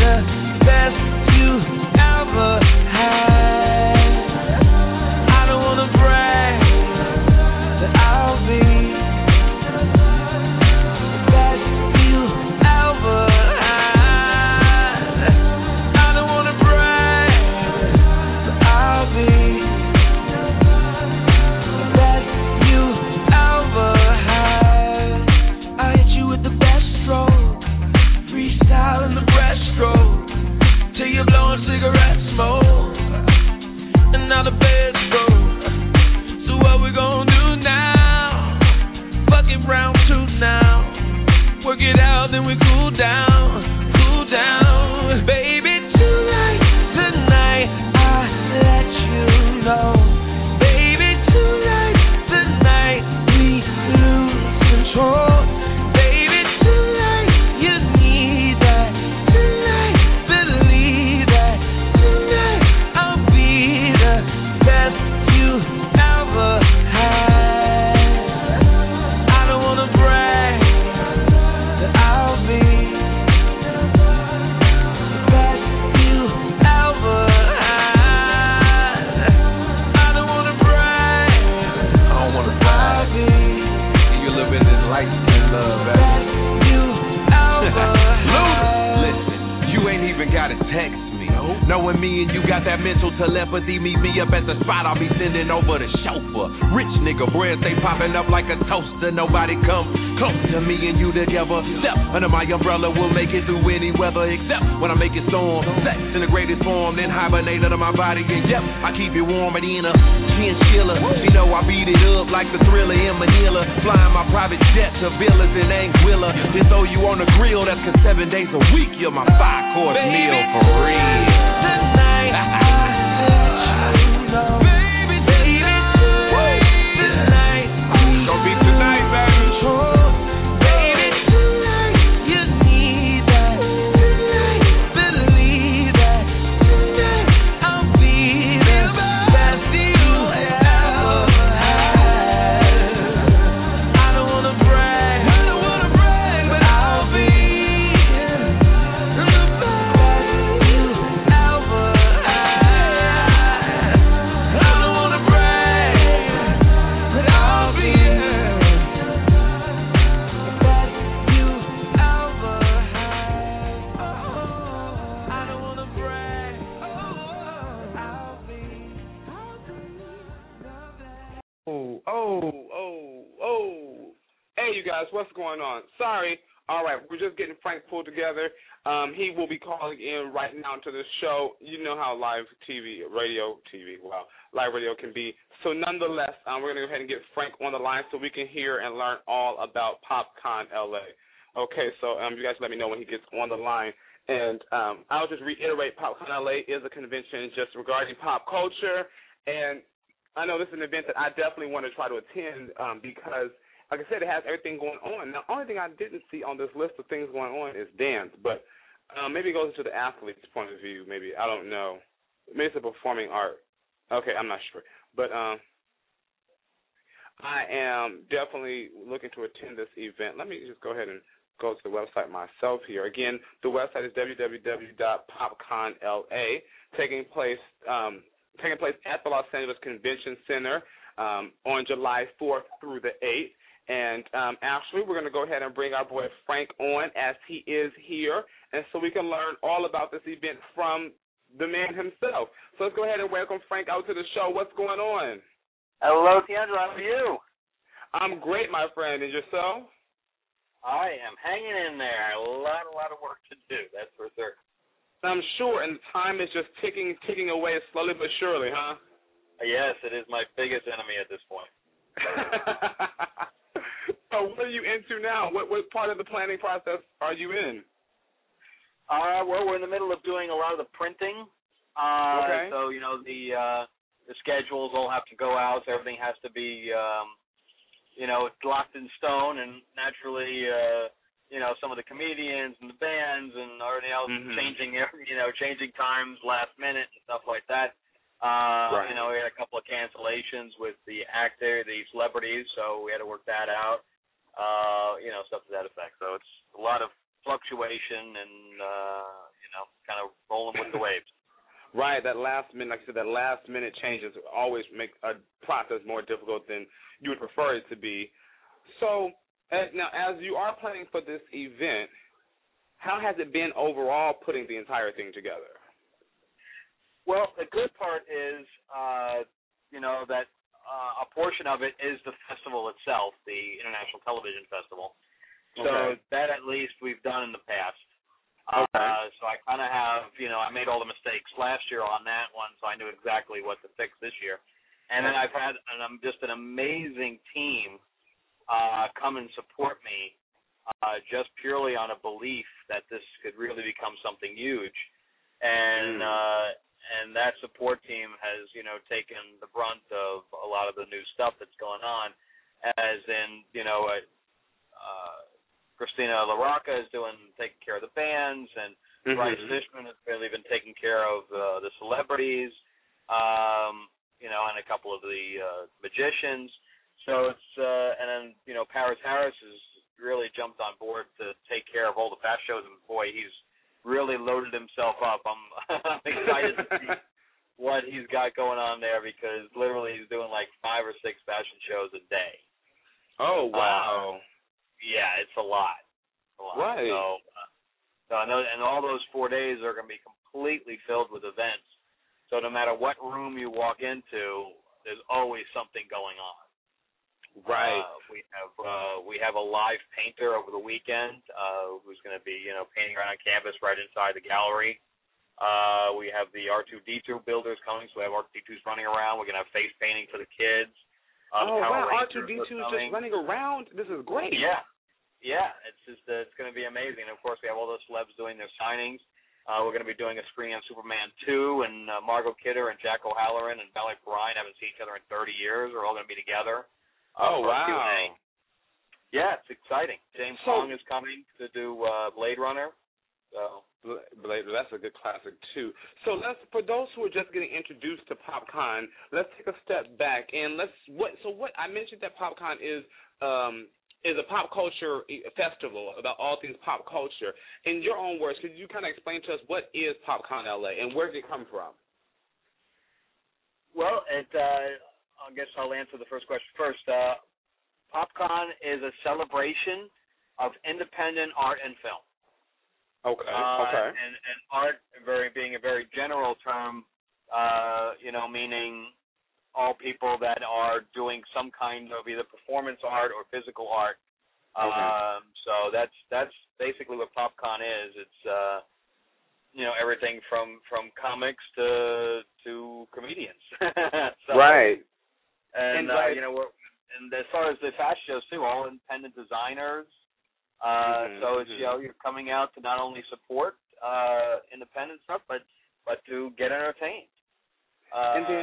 me and you got that mental telepathy. Meet me up at the spot, I'll be sending over the chauffeur. Rich nigga, bread stay popping up like a toaster. Nobody come close to me and you together. Step under my umbrella, we'll make it through any weather, except when I make it storm. Sex in the greatest form, then hibernate under my body. And yep, I keep it warm and in a chinchilla. You know I beat it up like the Thriller in Manila. Flying my private jet to villas in Anguilla. Just throw you on the grill, that's 'cause 7 days a week you're my 5-course meal for real. Tonight, baby, tonight, gonna be tonight, baby. Baby, tonight, you need that. Believe that. I'll be the best you ever had. I don't wanna brag, but I'll be the best you ever had. I don't wanna brag, but I'll be the best you ever had. I don't wanna brag, I'll be Oh. Hey, you guys, what's going on? Sorry. All right, we're just getting Frank pulled together. He will be calling in right now to the show. You know how live radio can be. So nonetheless, we're going to go ahead and get Frank on the line so we can hear and learn all about PopCon LA. Okay, so you guys let me know when he gets on the line. And I'll just reiterate, PopCon LA is a convention just regarding pop culture. And I know this is an event that I definitely want to try to attend because, like I said, it has everything going on. Now, the only thing I didn't see on this list of things going on is dance, but maybe it goes into the athlete's point of view. Maybe, I don't know. Maybe it's a performing art. Okay, I'm not sure. But I am definitely looking to attend this event. Let me just go ahead and go to the website myself here. Again, the website is www.popconla, taking place at the Los Angeles Convention Center on July 4th through the 8th. And actually, we're going to go ahead and bring our boy Frank on as he is here, and so we can learn all about this event from the man himself. So let's go ahead and welcome Frank out to the show. What's going on? Hello, Tiandra. How are you? I'm great, my friend. And yourself? I am hanging in there. A lot of work to do, that's for sure. I'm sure, and time is just ticking away slowly but surely, huh? Yes, it is my biggest enemy at this point. So what are you into now? What part of the planning process are you in? Well, we're in the middle of doing a lot of the printing. Okay. So, you know, the schedules all have to go out. So everything has to be, locked in stone. And naturally, some of the comedians and the bands and everything else changing times last minute and stuff like that. Right. We had a couple of cancellations with the celebrities, so we had to work that out. Stuff to that effect. So it's a lot of fluctuation and, kind of rolling with the waves. Right, that last minute, like I said, that last minute changes always make a process more difficult than you would prefer it to be. So, now, as you are planning for this event, how has it been overall putting the entire thing together? Well, the good part is, that a portion of it is the festival itself, the International Television Festival. So that at least we've done in the past. Okay. So I kind of have, I made all the mistakes last year on that one, so I knew exactly what to fix this year. And then I've had just an amazing team come and support me just purely on a belief that this could really become something huge. And that support team has, taken the brunt of a lot of the new stuff that's going on, as in, Christina LaRocca is taking care of the bands, and Bryce Fishman has really been taking care of the celebrities, and a couple of the magicians. So it's and then Paris Harris has really jumped on board to take care of all the fast shows, and boy, he's really loaded himself up. I'm excited to see what he's got going on there, because literally he's doing like 5 or 6 fashion shows a day. Oh wow! Yeah, it's a lot. Right. So I know, and all those 4 days are going to be completely filled with events. So no matter what room you walk into, there's always something going on. Right. We have a live painter over the weekend who's going to be painting around on canvas right inside the gallery. We have the R2D2 builders coming, so we have R2D2s running around. We're going to have face painting for the kids. Oh wow, R2D2 is just running around. This is great. Yeah. It's going to be amazing. And of course, we have all the celebs doing their signings. We're going to be doing a screening of Superman 2, and Margot Kidder and Jack O'Halloran and Valerie Perrine haven't seen each other in 30 years. We're all going to be together. Oh, wow. Q&A. Yeah, it's exciting. James Hong is coming to do Blade Runner. So that's a good classic, too. So for those who are just getting introduced to PopCon, let's take a step back. And I mentioned that PopCon is a pop culture festival about all things pop culture. In your own words, could you kind of explain to us what is PopCon LA and where did it come from? Well, I guess I'll answer the first question first. PopCon is a celebration of independent art and film. Okay. And art being a very general term, meaning all people that are doing some kind of either performance art or physical art. Okay. So that's basically what PopCon is. It's everything from comics to comedians. So, right. And and as far as the fashion shows too, all independent designers. So it's you're coming out to not only support independent stuff, but to get entertained. And then,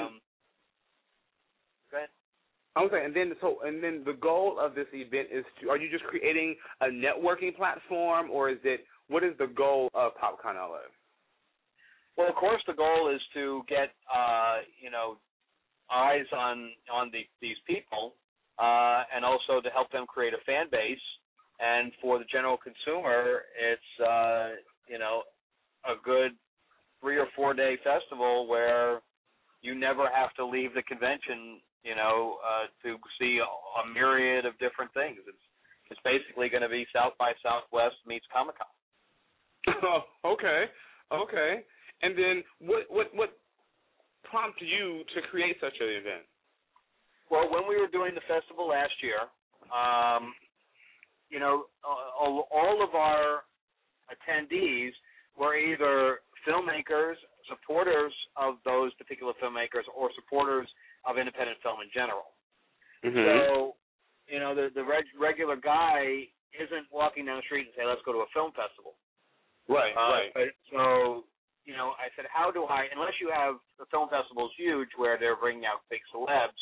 go ahead. Okay, and then the goal of this event is are you just creating a networking platform, or what is the goal of PopCon LA? Well, of course, the goal is to get eyes on these people, and also to help them create a fan base. And for the general consumer, it's a good 3 or 4 day festival where you never have to leave the convention, to see a myriad of different things. It's basically going to be South by Southwest meets Comic-Con. Oh, okay. And then what prompted you to create such an event? Well, when we were doing the festival last year, all of our attendees were either filmmakers, supporters of those particular filmmakers, or supporters of independent film in general. Mm-hmm. So, the regular guy isn't walking down the street and say, let's go to a film festival. Right. So, I said, how do I, unless you have, the film festival's huge where they're bringing out big celebs,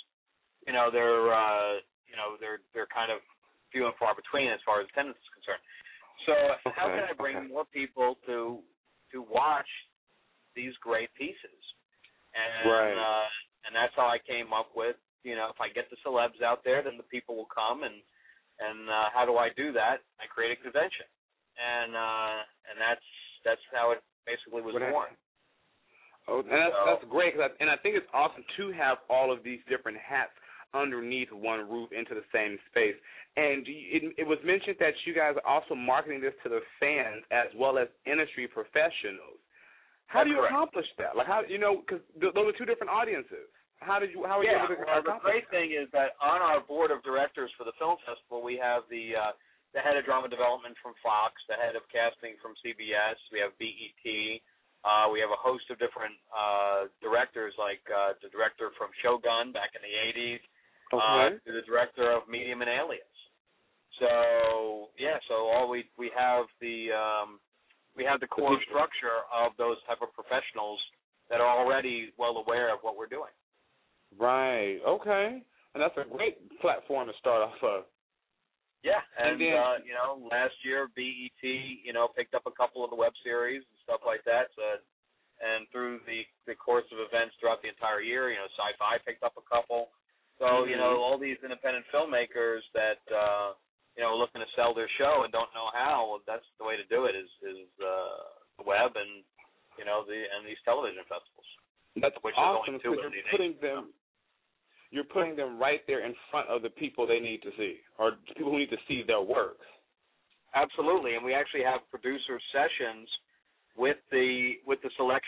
they're kind of few and far between as far as attendance is concerned. So how can I bring more people to watch these great pieces? And and that's how I came up with, if I get the celebs out there, then the people will come. And how do I do that? I create a convention, and that's how it basically was born. Oh, and that's great, and I think it's awesome to have all of these different hats underneath one roof into the same space. And it was mentioned that you guys are also marketing this to the fans as well as industry professionals. How do you accomplish that? Like because those are two different audiences. How are you able to accomplish the great thing is that on our board of directors for the film festival, we have the head of drama development from Fox, the head of casting from CBS, we have BET, we have a host of different directors, like the director from Shogun back in the 80s, to the director of Medium and Alias. So we have the core structure of those type of professionals that are already well aware of what we're doing. Right. Okay. And that's a great platform to start off of. Yeah, and then, last year BET, picked up a couple of the web series and stuff like that. So, and through the course of events throughout the entire year, Sci-Fi picked up a couple. So, all these independent filmmakers that, looking to sell their show and don't know how, well, that's the way to do it is the web and, these television festivals. That's awesome because you're putting them right there in front of the people they need to see, or people who need to see their works. Absolutely, and we actually have producer sessions with the selections.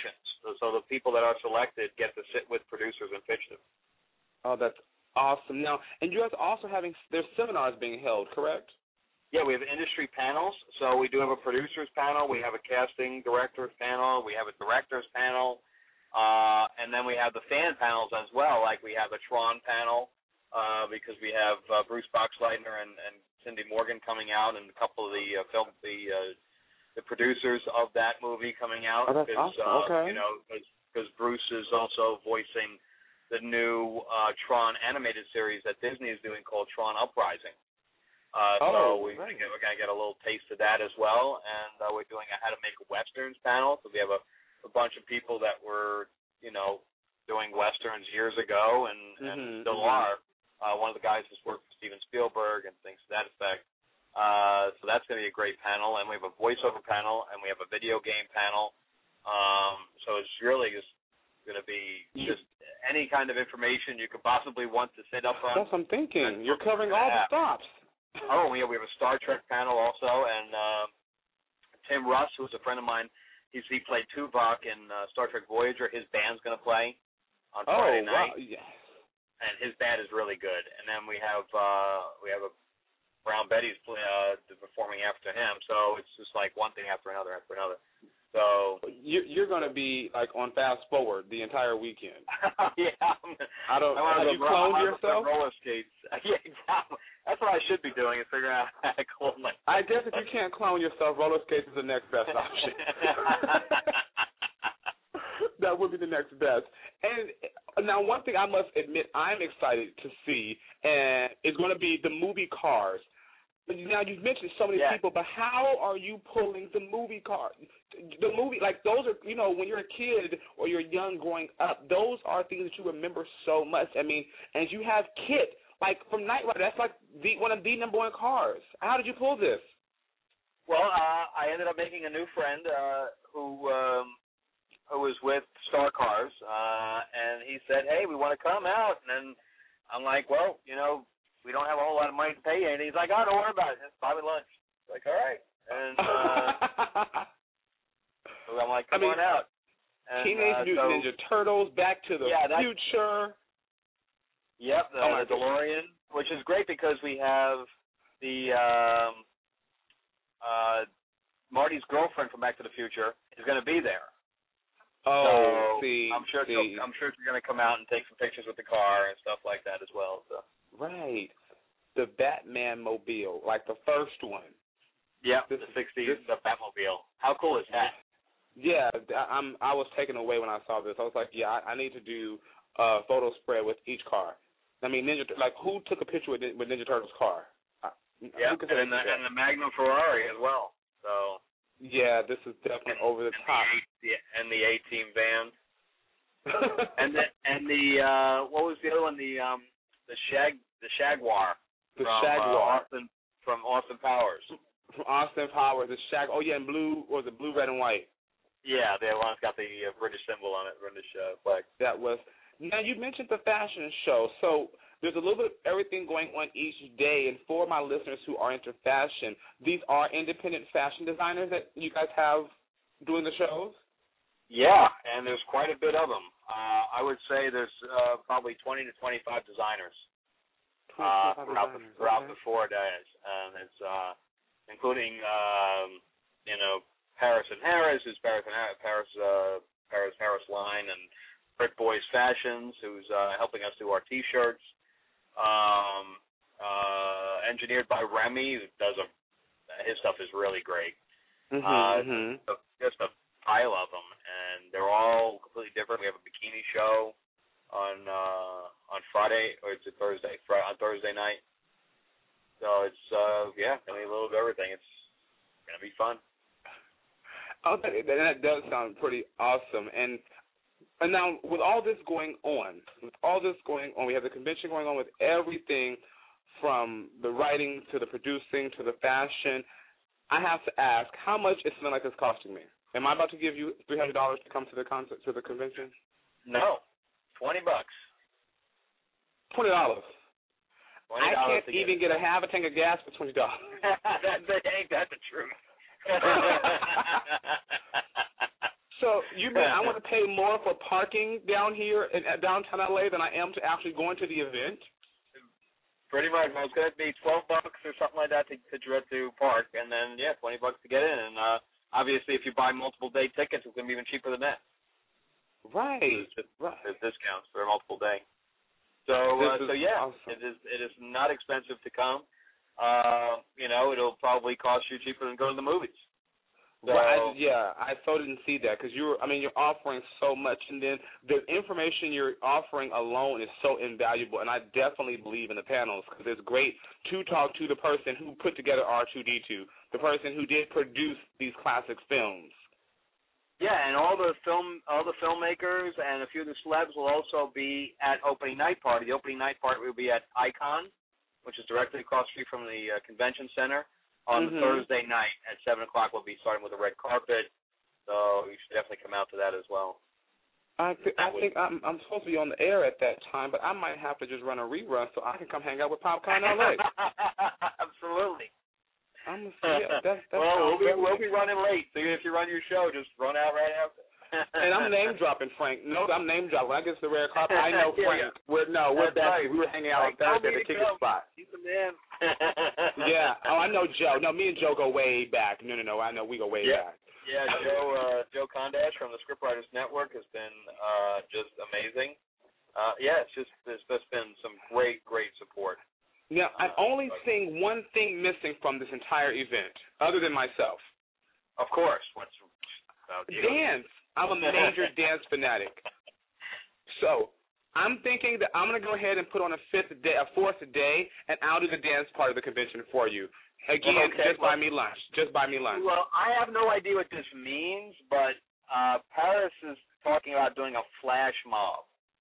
So the people that are selected get to sit with producers and pitch them. Oh, that's awesome. Now, and you guys are also there's seminars being held, correct? Yeah, we have industry panels. So we do have a producers panel. We have a casting directors panel. We have a directors panel. And then we have the fan panels as well. Like we have a Tron panel because we have Bruce Boxleitner and Cindy Morgan coming out, and a couple of the producers of that movie coming out. Oh, that's awesome. Okay. Because Bruce is also voicing the new Tron animated series that Disney is doing called Tron Uprising. So we're going to get a little taste of that as well. And we're doing a How to Make Westerns panel. So we have a bunch of people that were, doing Westerns years ago and still are. One of the guys has worked for Steven Spielberg and things to that effect. So that's going to be a great panel. And we have a voiceover panel, and we have a video game panel. So it's really just going to be just any kind of information you could possibly want to sit up on. That's what I'm thinking. You're covering all the stops. Oh, we have a Star Trek panel also, and Tim Russ, who's a friend of mine, he played Tuvok in Star Trek Voyager. His band's going to play on Friday night. Wow. Yes. And his band is really good. And then we have a Brown Betty's performing after him. So it's just like one thing after another after another. So you're going to be like on fast forward the entire weekend. Yeah. Have you cloned yourself? Roller skates. Yeah, exactly. That's what I should be doing is figuring out how to clone myself. I guess if you can't clone yourself, roller skates is the next best option. That would be the next best. And now, one thing I must admit I'm excited to see is going to be the movie Cars. Now, you've mentioned so many people, but how are you pulling the movie Cars? The movie, like those are, when you're a kid or you're young growing up, those are things that you remember so much. I mean, and you have KITT, like from Knight Rider, that's like one of the number one cars. How did you pull this? Well, I ended up making a new friend who was with Star Cars, and he said, hey, we want to come out. And then I'm like, well, we don't have a whole lot of money to pay you. And he's like, oh, don't worry about it. Just buy me lunch. Like, all right. And so I'm like, come on out. And, Teenage Mutant Ninja Turtles, Back to the Future. Yep, the DeLorean, which is great because we have the Marty's girlfriend from Back to the Future is going to be there. Oh, so I'm sure she's going to come out and take some pictures with the car and stuff like that as well. So. Right, the Batman Mobile, like the first one. Yep, the '60s, the Batmobile. How cool is that? Yeah, I was taken away when I saw this. I was like, yeah, I need to do a photo spread with each car. I mean, who took a picture with Ninja Turtles' car? Yeah, and the Magnum Ferrari as well. So. Yeah, this is definitely over the top. And the A-Team van. and the what was the other one? The Jaguar. The Jaguar. From Austin Powers. From Austin Powers, the Shag. Oh yeah, in blue, or was it blue, red, and white? Yeah, the one's got the British symbol on it, British flag. That was. Now you mentioned the fashion show, so there's a little bit of everything going on each day. And for my listeners who are into fashion, these are independent fashion designers that you guys have doing the shows. Yeah, and there's quite a bit of them. I would say there's probably 20 to 25 designers throughout the 4 days, and it's including Paris and Harris, who's Paris line, and Brick Boys Fashions, who's helping us do our T-shirts. Engineered by Remy, who does his stuff is really great. Just a pile of them, and they're all completely different. We have a bikini show on Friday, or it's a Thursday. On Thursday night. So it's gonna be a little of everything. It's gonna be fun. Okay, that does sound pretty awesome. And now with all this going on, we have the convention going on with everything from the writing to the producing to the fashion. I have to ask, how much is something like this costing me? Am I about to give you $300 to come to the concert, to the convention? No, $20. $20. I can't even get a half a tank of gas for $20. Ain't that the truth? So you mean I want to pay more for parking down here in downtown LA than I am to actually going to the event? Pretty much. Well, it's going to be $12 or something like that to park, and then $20 to get in. And obviously, if you buy multiple day tickets, it's going to be even cheaper than that. Right. There's discounts for a multiple day. So awesome. it is not expensive to come. It'll probably cost you cheaper than going to the movies. So, I so didn't see that because you're offering so much, and then the information you're offering alone is so invaluable, and I definitely believe in the panels because it's great to talk to the person who put together R2-D2, the person who did produce these classic films. Yeah, and all the filmmakers and a few of the celebs will also be at opening night party. The opening night party will be at Icon, which is directly across the street from the convention center. On Thursday night at 7 o'clock, we'll be starting with a red carpet, so you should definitely come out to that as well. I think I'm supposed to be on the air at that time, but I might have to just run a rerun so I can come hang out with Popcorn LA. Absolutely. We'll be running late, so if you run your show, just run out right after. And I'm name dropping Frank. No, I'm name dropping. When I get to the red carpet, I know Frank. We're besties. Right. We were hanging out on Thursday at the Kick Spot. He's the man. Yeah. Oh, I know Joe. No, me and Joe go way back. No. I know we go way back. Yeah, Joe Condash from the Scriptwriters Network has been just amazing. It's just been some great support. Now, I'm only seeing one thing missing from this entire event, other than myself. Of course. What's dance. I'm a major dance fanatic. So I'm thinking that I'm going to go ahead and put on a fourth day, and I'll do the dance part of the convention for you. Again, just buy me lunch. Well, I have no idea what this means, but Paris is talking about doing a flash mob.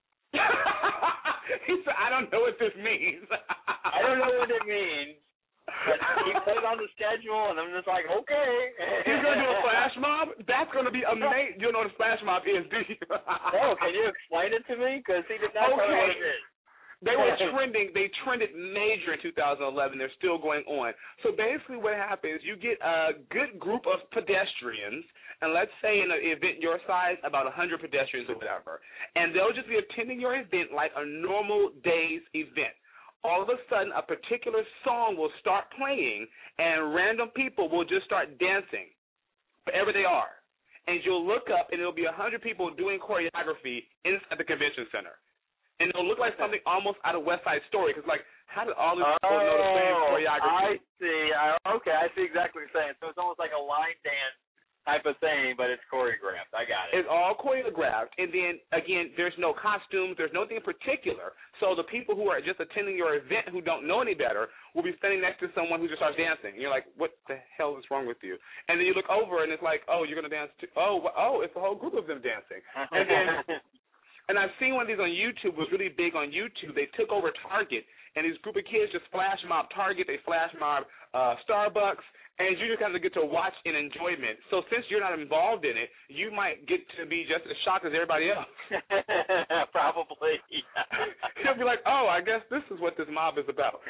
He said, I don't know what this means. I don't know what it means. But he put it on the schedule, and I'm just like, okay. He's going to do a flash mob? That's going to be amazing. You don't know what a flash mob is, do you? No, can you explain it to me? Because he did not tell me what it is. They were trending. They trended major in 2011. They're still going on. So basically what happens, you get a good group of pedestrians, and let's say in an event your size, about 100 pedestrians or whatever, and they'll just be attending your event like a normal day's event. All of a sudden, a particular song will start playing, and random people will just start dancing wherever they are. And you'll look up, and it'll be 100 people doing choreography inside the convention center. And it'll look like something almost out of West Side Story, because, like, how did all these people know the same choreography? I see. I see exactly what you're saying. So it's almost like a line dance type of thing, but it's choreographed. I got it. It's all choreographed. And then, again, there's no costumes. There's nothing in particular. So the people who are just attending your event who don't know any better will be standing next to someone who just starts dancing. And you're like, what the hell is wrong with you? And then you look over, and it's like, oh, you're going to dance too? Oh, it's a whole group of them dancing. And then, and I've seen one of these on YouTube. It was really big on YouTube. They took over Target, and these group of kids just flash mob Target. They flash mob Starbucks. And you just kind of get to watch in enjoyment. So since you're not involved in it, you might get to be just as shocked as everybody else. Probably. You'll be like, oh, I guess this is what this mob is about.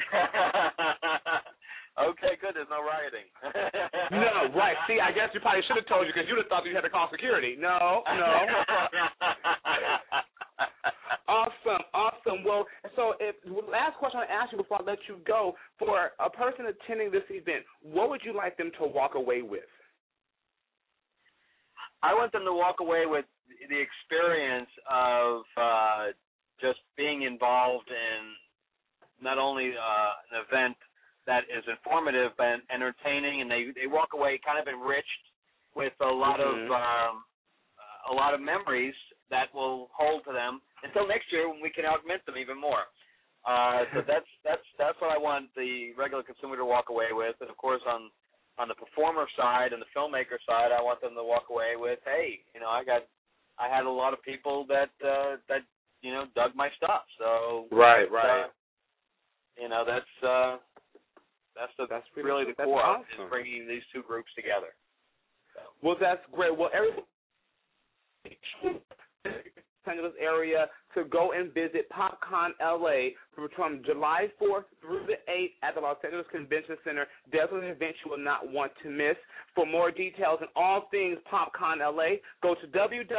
Okay, good. There's no rioting. No, right. See, I guess you probably should have told you because you would have thought you had to call security. No. Awesome. Well, so last question I ask you before I let you go, for a person attending this event, what would you like them to walk away with? I want them to walk away with the experience of just being involved in not only an event that is informative but entertaining, and they walk away kind of enriched with a lot of memories that will hold to them until next year when we can augment them even more. So that's what I want the regular consumer to walk away with, and of course on the performer side and the filmmaker side, I want them to walk away with, hey, I had a lot of people that dug my stuff. So right. That's really the core awesome. Is bringing these two groups together. So. Well, that's great. Well, everyone in this area to go and visit PopCon LA from July 4th through the 8th at the Los Angeles Convention Center. Definitely an event you will not want to miss. For more details on all things PopCon LA, go to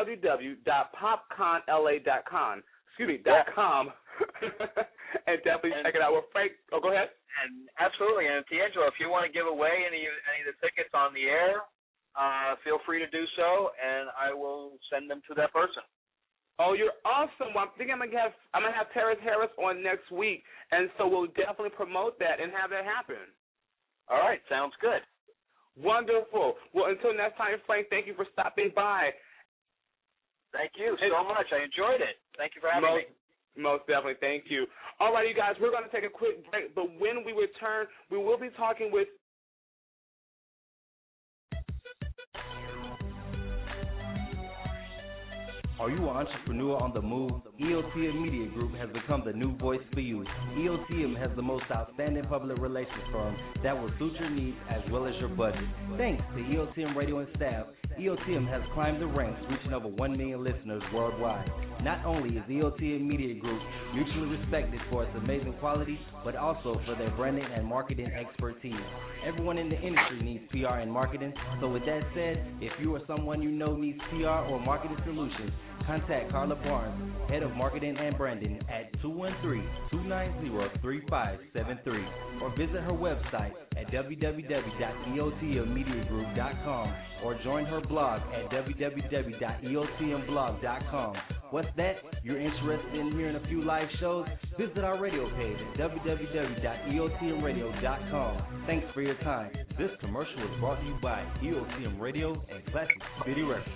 www.popconla.com. .com. And definitely check it out. Well, Frank, go ahead. And absolutely, and D'Angelo, if you want to give away any of the tickets on the air, feel free to do so, and I will send them to that person. Oh, you're awesome. Well, I'm thinking I'm gonna have Paris Harris on next week, and so we'll definitely promote that and have that happen. All right, sounds good. Wonderful. Well, until next time, Frank, thank you for stopping by. Thank you so much. I enjoyed it. Thank you for having me. Most definitely. Thank you. All right, you guys, we're going to take a quick break, but when we return, we will be talking with Are you an entrepreneur on the move? EOTM Media Group has become the new voice for you. EOTM has the most outstanding public relations firm that will suit your needs as well as your budget. Thanks to EOTM Radio and staff, EOTM has climbed the ranks, reaching over 1 million listeners worldwide. Not only is EOTM Media Group mutually respected for its amazing quality, but also for their branding and marketing expertise. Everyone in the industry needs PR and marketing, so with that said, if you or someone you know needs PR or marketing solutions, contact Carla Barnes, Head of Marketing and Branding at 213-290-3573 or visit her website at www.eotmmediagroup.com or join her blog at www.eotmblog.com. What's that? You're interested in hearing a few live shows? Visit our radio page at www.eotmradio.com. Thanks for your time. This commercial is brought to you by EOTM Radio and Classic City Records.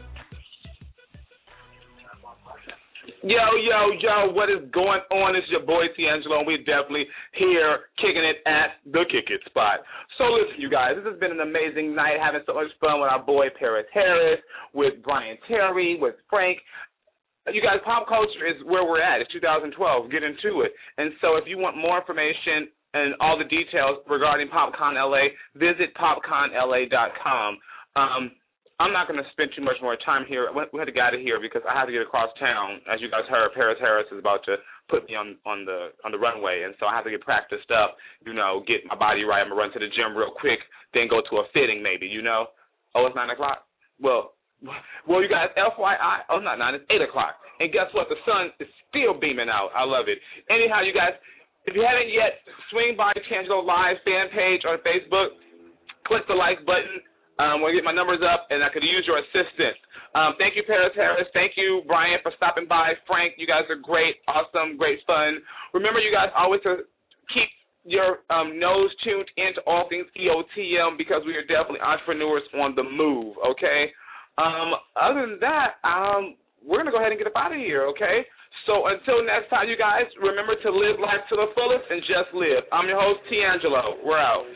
Yo, what is going on? It's your boy D'Angelo, and we're definitely here kicking it at the Kick It spot. So listen, you guys, this has been an amazing night, having so much fun with our boy Paris Harris, with Brian Terry, with Frank. You guys, pop culture is where we're at. It's 2012. Get into it. And so if you want more information and all the details regarding PopCon LA, visit popconla.com. I'm not going to spend too much more time here. We had to get out of here because I have to get across town. As you guys heard, Paris Harris is about to put me on the runway, and so I have to get practiced up, get my body right. I'm going to run to the gym real quick, then go to a fitting maybe, Oh, it's 9 o'clock? Well, you guys, FYI, oh, not 9, it's 8 o'clock. And guess what? The sun is still beaming out. I love it. Anyhow, you guys, if you haven't yet, swing by D'Angelo Live fan page on Facebook, click the like button. I'm going to get my numbers up, and I could use your assistance. Thank you, Paris Harris. Thank you, Brian, for stopping by. Frank, you guys are great, awesome, great fun. Remember, you guys, always to keep your nose tuned into all things EOTM because we are definitely entrepreneurs on the move, okay? Other than that, we're going to go ahead and get up out of here, okay? So until next time, you guys, remember to live life to the fullest and just live. I'm your host, D'Angelo. We're out.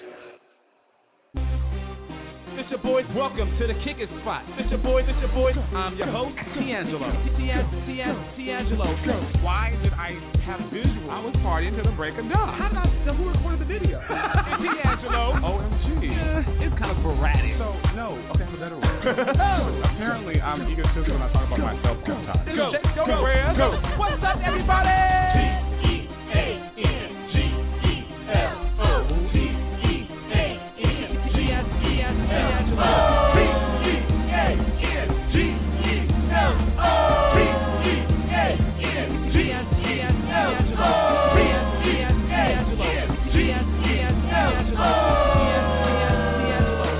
It's your boys, welcome to the Kick It spot. It's your boys, I'm your host, D'Angelo. D'Angelo. Why did I have visuals? I was partying to the break of dawn. How did I know who recorded the video? D'Angelo. OMG. It's kind of sporadic. So, no. Okay, I have a better one. Apparently, I'm egotistical when I talk about myself sometimes. Go. What's up, everybody? D'Angelo.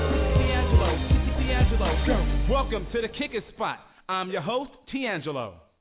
Welcome to the Kick It spot. I'm your host, D'Angelo.